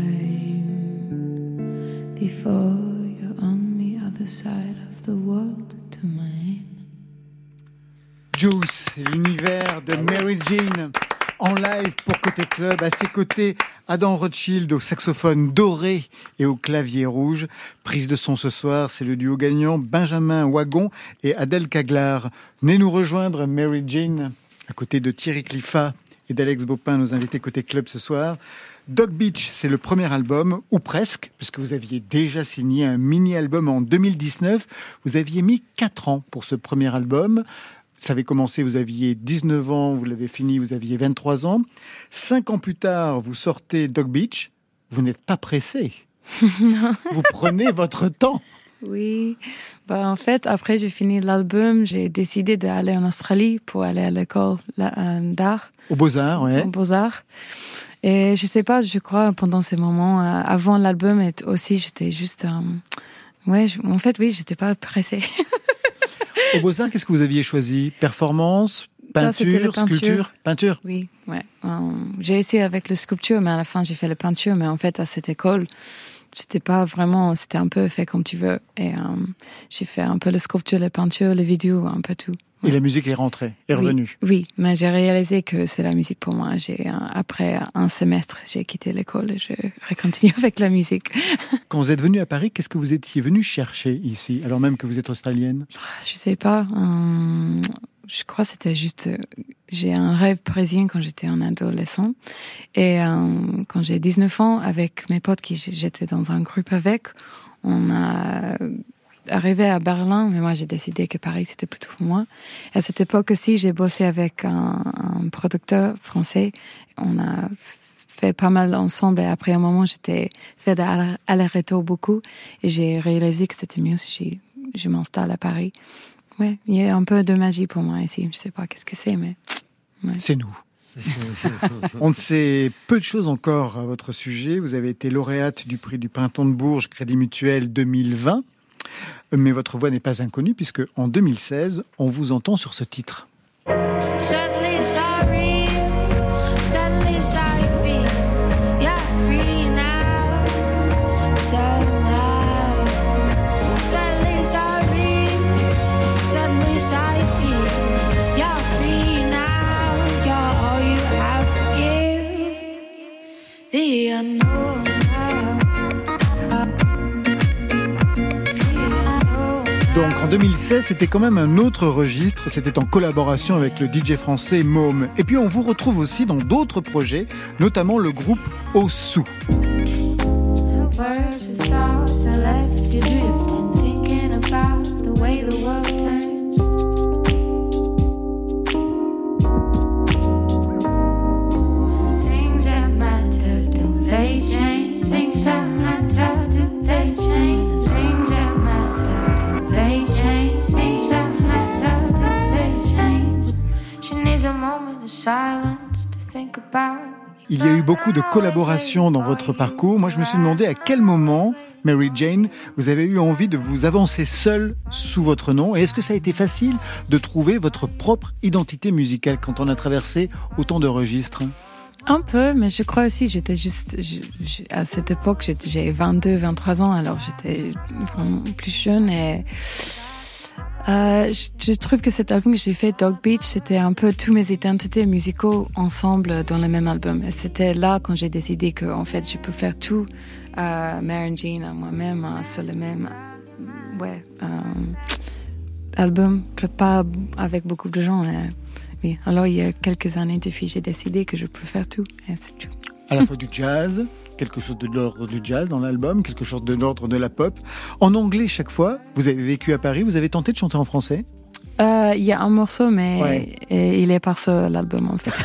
S9: time before you're on the other side of the world to mine.
S4: Juice, l'univers de Mary Jean en live pour Côté Club. À ses côtés, Adam Rothschild au saxophone doré et au clavier rouge. Prise de son ce soir, c'est le duo gagnant Benjamin Wagon et Adèle Caglar. Venez nous rejoindre, Mary Jean, à côté de Thierry Cliffat et d'Alex Baupin, nos invités Côté Club ce soir. Dog Beach, c'est le premier album, ou presque, puisque vous aviez déjà signé un mini-album en deux mille dix-neuf. Vous aviez mis quatre ans pour ce premier album. Ça avait commencé, vous aviez dix-neuf ans, vous l'avez fini, vous aviez vingt-trois ans. Cinq ans plus tard, vous sortez Dog Beach. Vous n'êtes pas pressé.
S7: Non.
S4: Vous prenez votre temps.
S7: Oui, bah, en fait, après j'ai fini l'album, j'ai décidé d'aller en Australie pour aller à l'école d'art.
S4: Aux Beaux-Arts, ouais.
S7: Aux Beaux-Arts. Et je sais pas, je crois, pendant ces moments, euh, avant l'album et aussi, j'étais juste... Euh, ouais, je, en fait, oui, j'étais pas pressée.
S4: Aux Beaux-Arts, qu'est-ce que vous aviez choisi? Performance, peinture,
S7: peinture.
S4: sculpture? Peinture.
S7: Oui, ouais. Euh, j'ai essayé avec le sculpture, mais à la fin, j'ai fait la peinture. Mais en fait, à cette école, c'était pas vraiment... C'était un peu fait comme tu veux. Et euh, j'ai fait un peu la sculpture, la peinture, les vidéos, un peu tout.
S4: Et la musique est rentrée, est revenue.
S7: Oui, oui, mais j'ai réalisé que c'est la musique pour moi. J'ai, euh, après un semestre, j'ai quitté l'école et je continue avec la musique.
S4: Quand vous êtes venue à Paris, qu'est-ce que vous étiez venue chercher ici, alors même que vous êtes australienne?
S7: Je sais pas. Euh, je crois que c'était juste... Euh, j'ai un rêve parisien quand j'étais en adolescent. Et euh, quand j'ai dix-neuf ans, avec mes potes, qui j'étais dans un groupe avec, on a... arrivé à Berlin, mais moi j'ai décidé que Paris c'était plutôt pour moi. Et à cette époque aussi, j'ai bossé avec un, un producteur français. On a fait pas mal ensemble et après un moment, j'étais fait d'aller-retour beaucoup et j'ai réalisé que c'était mieux si je, je m'installe à Paris. Ouais, il y a un peu de magie pour moi ici. Je sais pas qu'est-ce que c'est, mais ouais.
S4: C'est nous. On ne sait peu de choses encore à votre sujet. Vous avez été lauréate du prix du Printemps de Bourges Crédit Mutuel deux mille vingt. Mais votre voix n'est pas inconnue puisque en deux mille seize, on vous entend sur ce titre.
S9: Suddenly it's all real. Suddenly it's how you feel. You're free now. Somehow. Suddenly it's all real.
S4: deux mille seize, c'était quand même un autre registre. C'était en collaboration avec le D J français Môme. Et puis on vous retrouve aussi dans d'autres projets, notamment le groupe Osu. Il y a eu beaucoup de collaborations dans votre parcours. Moi, je me suis demandé à quel moment, Mary Jane, vous avez eu envie de vous avancer seule sous votre nom. Et est-ce que ça a été facile de trouver votre propre identité musicale quand on a traversé autant de registres ?
S7: Un peu, mais je crois aussi, j'étais juste, je, je, à cette époque, j'étais, j'avais vingt-deux, vingt-trois ans, alors j'étais vraiment plus jeune et Euh, je, je trouve que cet album que j'ai fait, Dog Beach, c'était un peu tous mes identités musicaux ensemble dans le même album. Et c'était là quand j'ai décidé que, en fait, je peux faire tout, euh, Mary Jane, à moi-même, euh, sur le même, euh, ouais, euh, album, pas avec beaucoup de gens. Euh, oui. Alors, il y a quelques années depuis, j'ai décidé que je peux faire tout. Et c'est tout.
S4: À la fois du jazz, quelque chose de l'ordre du jazz dans l'album, quelque chose de l'ordre de la pop. En anglais chaque fois, vous avez vécu à Paris, vous avez tenté de chanter en français ?
S7: Euh, il y a un morceau, mais
S4: ouais.
S7: et, il est par sur l'album en fait.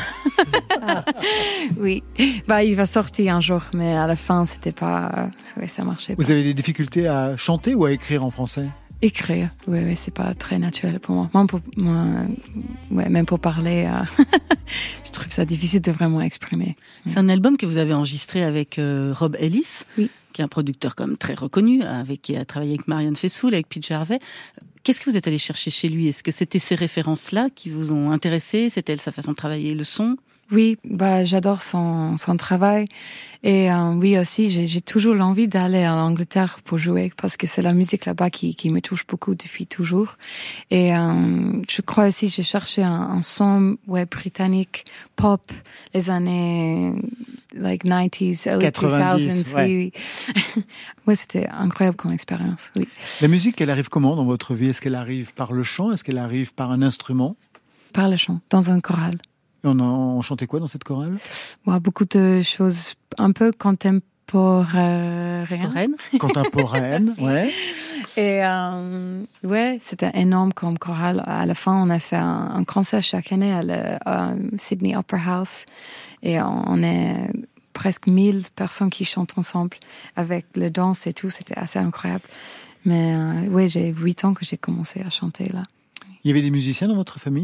S7: Oui, bah, il va sortir un jour, mais à la fin, c'était pas, ouais, ça marchait pas.
S4: Vous avez des difficultés à chanter ou à écrire en français ?
S7: Écrire, oui, oui, c'est pas très naturel pour moi. Moi, pour, moi ouais, même pour parler, euh, je trouve ça difficile de vraiment exprimer.
S2: C'est un album que vous avez enregistré avec euh, Rob Ellis,
S7: oui.
S2: qui est un producteur comme très reconnu, avec qui a travaillé avec Marianne Faithfull, avec Pete Gervais. Qu'est-ce que vous êtes allé chercher chez lui ? Est-ce que c'était ces références-là qui vous ont intéressé ? C'était sa façon de travailler le son ?
S7: Oui, bah, j'adore son, son travail. Et euh, oui aussi, j'ai, j'ai toujours l'envie d'aller en Angleterre pour jouer parce que c'est la musique là-bas qui, qui me touche beaucoup depuis toujours. Et euh, je crois aussi, j'ai cherché un, un son ouais, britannique, pop, les années like nineties, early
S4: quatre-vingt-dix,
S7: two thousands.
S4: ouais.
S7: Oui, oui. Ouais, c'était incroyable comme expérience, oui.
S4: La musique, elle arrive comment dans votre vie ? Est-ce qu'elle arrive par le chant ? Est-ce qu'elle arrive par un instrument ?
S7: Par le chant, dans un choral.
S4: Et on, en, on chantait quoi dans cette chorale ?
S7: Ouais, beaucoup de choses un peu contemporaines.
S4: Contemporaines, ouais.
S7: Et euh, ouais, c'était énorme comme chorale. À la fin, on a fait un, un concert chaque année à la à Sydney Opera House. Et on est presque mille personnes qui chantent ensemble avec le danse et tout. C'était assez incroyable. Mais euh, ouais, j'ai huit ans que j'ai commencé à chanter là.
S4: Il y avait des musiciens dans votre famille ?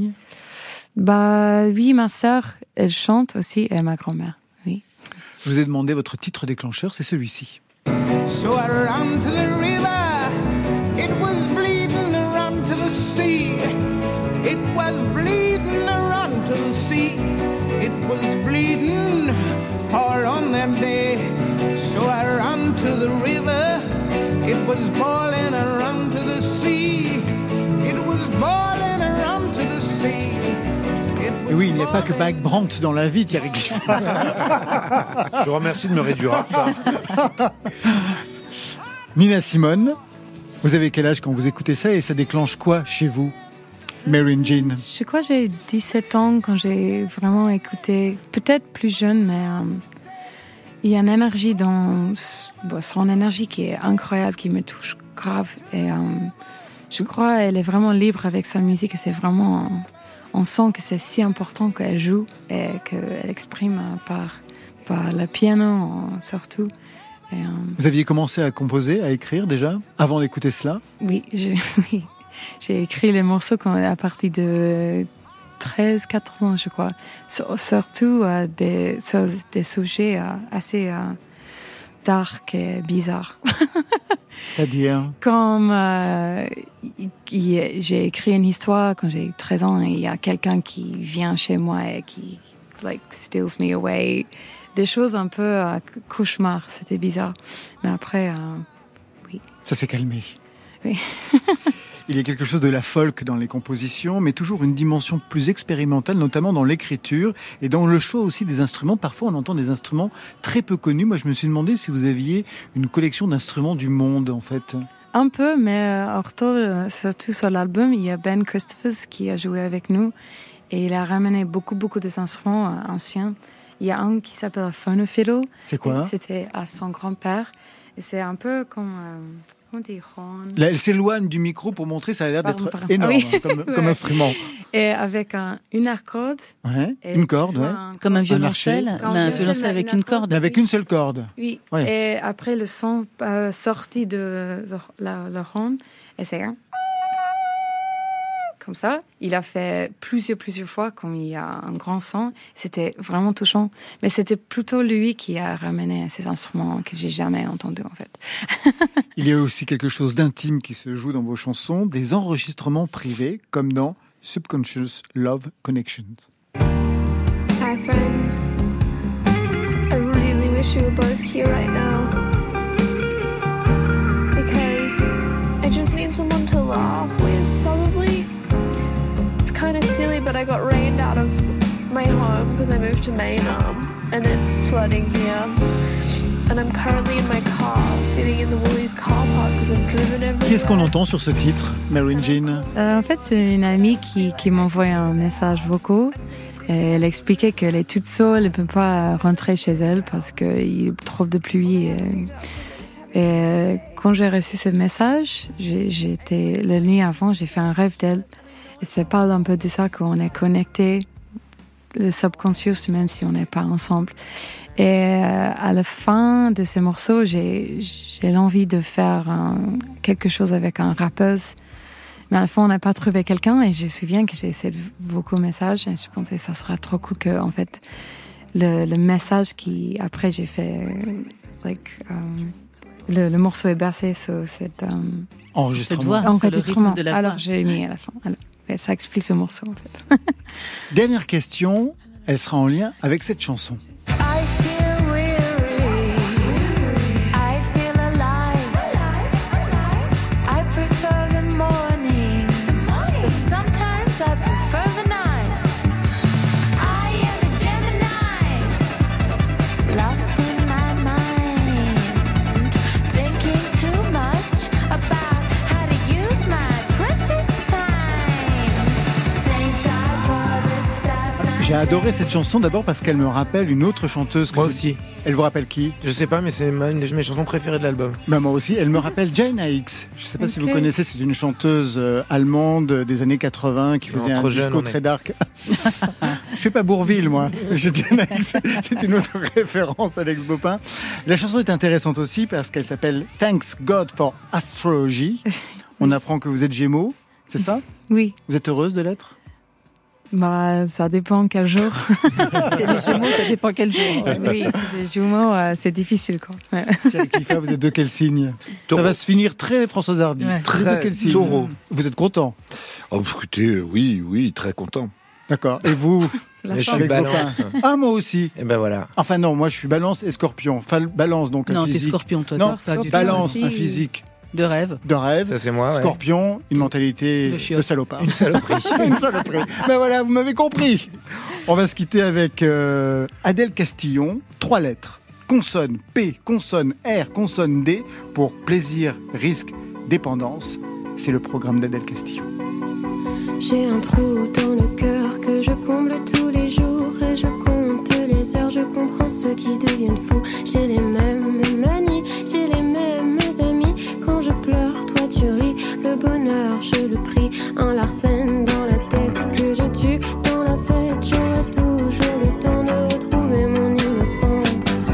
S7: Bah oui, ma sœur, elle chante aussi, et ma grand-mère, oui.
S4: Je vous ai demandé votre titre déclencheur, c'est celui-ci.
S20: So I ran to the river, it was bleeding to run to the sea. It was bleeding to run to the sea. It was bleeding all on that day. So I ran to the river, it was boiling to run to the sea. It was boiling to run to the sea.
S4: Et oui, il n'y a pas que Mike Brandt dans la vie, Thierry Clifford.
S8: Je vous remercie de me réduire à ça.
S4: Nina Simone, vous avez quel âge quand vous écoutez ça et ça déclenche quoi chez vous, Mary Jane ?
S7: Je crois que j'ai dix-sept ans quand j'ai vraiment écouté, peut-être plus jeune, mais euh, il y a une énergie dans bon, son énergie qui est incroyable, qui me touche grave. Et euh, je crois qu'elle est vraiment libre avec sa musique et c'est vraiment... Euh, on sent que c'est si important qu'elle joue et qu'elle exprime par, par le piano surtout. Et, euh...
S4: Vous aviez commencé à composer, à écrire déjà, avant d'écouter cela ?
S7: Oui, j'ai, oui. j'ai écrit les morceaux à partir de treize quatorze ans, je crois. Surtout euh, des, sur des sujets euh, assez euh, dark et bizarres.
S4: C'est-à-dire ?
S7: Comme euh, j'ai écrit une histoire quand j'ai treize ans et il y a quelqu'un qui vient chez moi et qui like, steals me away. Des choses un peu euh, cauchemar, c'était bizarre. Mais après, euh, oui.
S4: Ça s'est calmé.
S7: Oui.
S4: Il y a quelque chose de la folk dans les compositions, mais toujours une dimension plus expérimentale, notamment dans l'écriture et dans le choix aussi des instruments. Parfois, on entend des instruments très peu connus. Moi, je me suis demandé si vous aviez une collection d'instruments du monde, en fait.
S7: Un peu, mais Orto, surtout sur l'album, il y a Ben Christophers qui a joué avec nous et il a ramené beaucoup, beaucoup d'instruments anciens. Il y a un qui s'appelle Phonofiddle.
S4: C'est quoi?
S7: C'était à son grand-père. Et c'est un peu comme... Euh, comment dire, horn.
S4: Là, elle s'éloigne du micro pour montrer, ça a l'air
S7: Pardon,
S4: d'être
S7: pardon.
S4: énorme
S7: Ah oui.
S4: comme,
S7: Ouais.
S4: comme instrument.
S7: Et avec un, une arcode.
S4: Ouais,
S7: Et
S4: une corde,
S7: tu
S4: ouais.
S7: vois un-
S2: Comme un
S4: Un
S2: violoncelle,
S4: archer.
S2: mais un violoncelle avec une corde.
S4: Mais avec une seule corde.
S7: Oui.
S4: Ouais.
S7: Et après, le son euh, sorti de, de la, le horn, et c'est un... comme ça. Il a fait plusieurs, plusieurs fois, comme il y a un grand son. C'était vraiment touchant. Mais c'était plutôt lui qui a ramené ces instruments que j'ai jamais entendus, en fait.
S4: Il y a aussi quelque chose d'intime qui se joue dans vos chansons, des enregistrements privés, comme dans Subconscious Love Connections.
S21: Hi, friends. I really wish you were both here right now. Because I just need someone to laugh with, probably. It's kind of silly, but I got rained out of my home because I moved to Maine, um, and it's flooding here. And I'm currently in my car, sitting in the Woolies car park because I've driven everywhere.
S4: Qui est-ce qu'on entend sur ce titre, Mary Jean?
S7: Euh, en fait, c'est une amie qui, qui m'envoie un message vocal. Et elle expliquait qu'elle est toute seule, elle ne peut pas rentrer chez elle parce qu'il y a trop de pluie. Et, et quand j'ai reçu ce message, j'ai, j'étais, la nuit avant, j'ai fait un rêve d'elle. Et ça parle un peu de ça, qu'on est connectés, le subconscious, même si on n'est pas ensemble. Et euh, à la fin de ce morceau, j'ai, j'ai l'envie de faire un, quelque chose avec un rappeuse. Mais à la fin, on n'a pas trouvé quelqu'un. Et je me souviens que j'ai essayé de vocaux messages. Et je pensais que ça sera trop cool que, en fait, le, le message qui, après, j'ai fait, like, um, le, le morceau est basé sur cette, um,
S4: Enregistrement.
S2: Cette voix,
S7: enregistrement.
S2: c'est le rythme de la
S7: Alors,
S2: voix.
S7: j'ai mis à la fin. Alors, ouais, ça explique le morceau, en fait.
S4: Dernière question, elle sera en lien avec cette chanson.
S15: I feel weary. I feel alive. I prefer the morning, but sometimes I prefer the night. I am a Gemini, lost in my mind, thinking too much about how to use my precious time. Thank God for the stars.
S4: J'ai adoré cette chanson d'abord parce qu'elle me rappelle une autre chanteuse. que
S5: Moi
S4: je-
S5: aussi.
S4: Elle vous rappelle qui?
S5: Je sais pas, mais c'est ma- une de mes chansons préférées de l'album.
S4: Bah, moi aussi. Elle me rappelle Jane X. Je ne sais pas si vous
S7: Ok.
S4: connaissez, c'est une chanteuse euh, allemande des années quatre-vingts qui faisait
S5: Entre
S4: un
S5: jeunes,
S4: disco
S5: on est.
S4: très dark. Je fais pas Bourville, moi. Je Jane X, c'est une autre référence à Alex Bopin. La chanson est intéressante aussi parce qu'elle s'appelle Thanks God for Astrology. On apprend que vous êtes Gémeaux, c'est ça?
S7: Oui.
S4: Vous êtes heureuse de l'être?
S7: Bah, ça dépend quel jour.
S2: C'est les Gémeaux, ça dépend quel jour.
S7: Oui, si c'est Jumeaux, euh, c'est difficile, quoi. Ouais.
S4: Thierry Clifford, vous êtes de quel signe?
S8: Taureau.
S4: Ça va se finir très Françoise Hardy.
S2: Ouais.
S4: Vous êtes de
S8: Très
S4: quel signe?
S8: taureau.
S4: Vous êtes content?
S8: Oh, écoutez, euh, oui, oui, très content.
S4: D'accord. Et vous?
S7: La
S5: Mais je
S7: chance.
S5: suis
S4: Alex
S5: balance.
S4: Bopin. Ah, moi aussi.
S5: Et ben voilà.
S4: Enfin non, moi je suis balance et scorpion. Fal- balance donc un
S2: Non, t'es
S4: physique.
S2: scorpion, toi.
S4: Non,
S2: toi, pas du tout.
S4: balance
S7: aussi.
S4: un physique
S2: De rêve.
S4: de rêve.
S5: Ça, c'est moi, ouais.
S4: Scorpion, une mentalité
S2: De
S4: de,
S2: chiotte.
S4: salopard.
S5: Une saloperie.
S4: Une saloperie. Ben voilà, vous m'avez compris. On va se quitter avec euh, Adèle Castillon. Trois lettres. Consonne P, consonne R, consonne D pour plaisir, risque, dépendance. C'est le programme d'Adèle Castillon.
S6: J'ai un trou dans le cœur que je comble tous les jours et je compte les heures, je comprends ceux qui deviennent fous. J'ai les mêmes manies, j'ai les mêmes amis. Quand je pleure, toi tu ris, le bonheur je le prie. Un Larsen dans la tête que je tue dans la fête. J'aurai toujours le temps de retrouver mon innocence.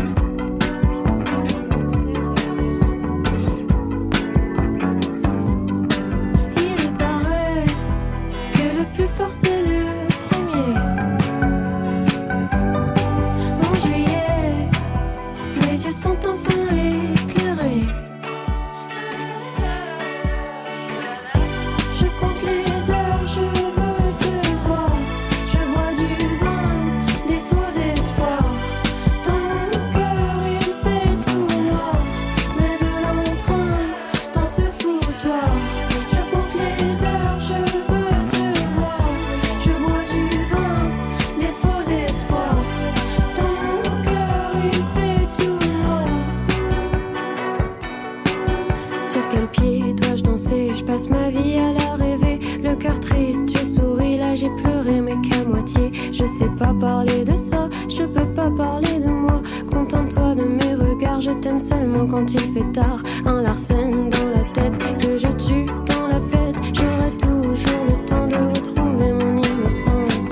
S6: Il paraît que le plus fort c'est le premier. En juillet, mes yeux sont en amitié. Je sais pas parler de ça, je peux pas parler de moi. Contente-toi de mes regards, je t'aime seulement quand il fait tard. Un Larsen dans la tête, que je tue dans la fête. J'aurai toujours le temps de retrouver mon innocence.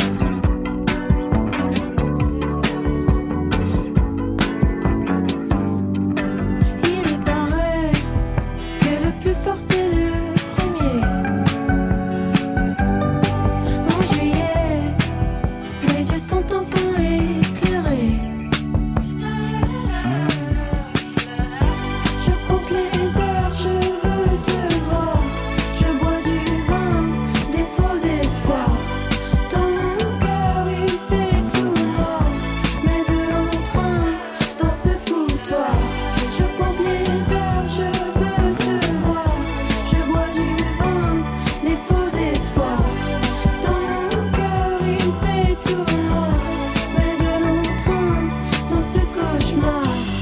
S6: Il paraît que le plus fort c'est le premier. En juillet, mes yeux sont enfin éclairés. Je compte les heures, je veux te voir. Je bois du vin, des faux espoirs. Dans mon cœur il fait tout noir, mais de l'entrain dans ce foutoir. Je compte les heures, je veux te voir. Je bois du vin, des faux espoirs. Dans mon cœur il fait tout noir, mais de l'entrain dans ce cauchemar.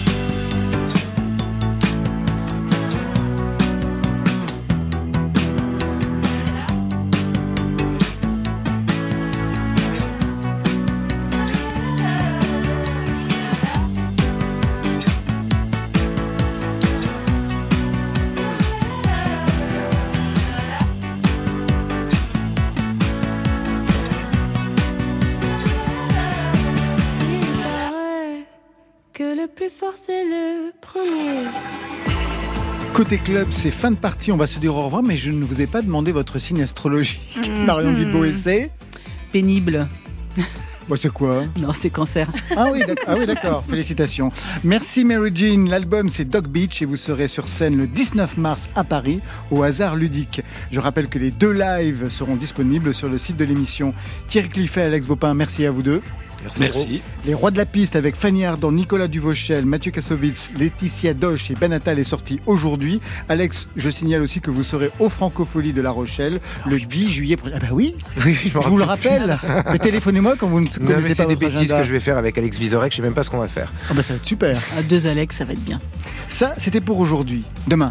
S6: Il paraît que le plus fort c'est le premier.
S4: Côté club, c'est fin de partie, on va se dire au revoir, mais je ne vous ai pas demandé votre signe astrologique.
S2: Mmh.
S4: Marion Guilbault, et c'est
S2: Pénible.
S4: Bah, c'est quoi?
S2: Non, c'est cancer.
S4: Ah oui, d'accord. Ah oui, d'accord. Félicitations. Merci Mary Jean. L'album c'est Dog Beach et vous serez sur scène le dix-neuf mars à Paris au Hasard Ludique. Je rappelle que les deux lives seront disponibles sur le site de l'émission. Thierry Cliffet, Alex Baupin, merci à vous deux.
S8: Merci.
S4: Les Rois de la Piste avec Fanny Ardant, Nicolas Duvauchel, Mathieu Kassovitz, Laetitia Doche et Ben Attal est sorti aujourd'hui. Alex, je signale aussi que vous serez au Francofolie de La Rochelle le dix juillet prochain. Ah bah oui,
S5: oui je,
S4: je vous le rappelle. Mais téléphonez-moi quand vous ne
S5: non,
S4: connaissez
S5: mais
S4: pas
S5: c'est des
S4: votre
S5: bêtises
S4: agenda.
S5: que je vais faire avec Alex Vizorek, je sais même pas ce qu'on va faire.
S4: Ah bah ça va être super.
S2: À deux Alex, ça va être bien.
S4: Ça, c'était pour aujourd'hui. Demain.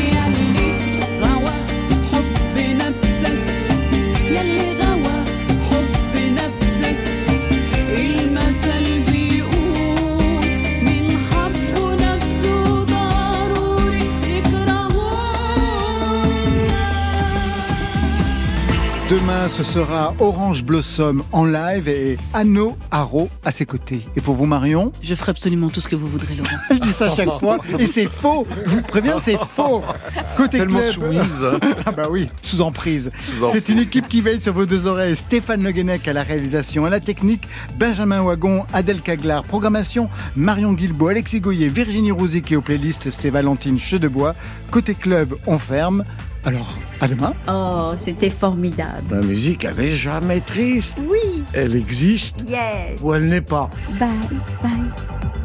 S4: Demain, ce sera Orange Blossom en live et Anno Haro à ses côtés. Et pour vous, Marion?
S2: Je ferai absolument tout ce que vous voudrez, Laurent.
S4: Je dis ça chaque fois et c'est faux. Je vous préviens, c'est faux. Côté
S8: Tellement
S4: club.
S8: soumise.
S4: Ah bah oui, sous emprise.
S8: Sous emprise.
S4: C'est une équipe qui veille sur vos deux oreilles. Stéphane Le Guenec à la réalisation, à la technique, Benjamin Wagon, Adèle Caglar, programmation, Marion Guilbault, Alexis Goyer, Virginie Rouzic et aux playlists, c'est Valentine Chedebois. Côté club, on ferme. Alors, à demain.
S22: Oh, c'était formidable.
S23: La musique, elle n'est jamais triste.
S22: Oui.
S23: Elle existe
S22: Yes.
S23: ou elle n'est pas.
S22: Bye, bye.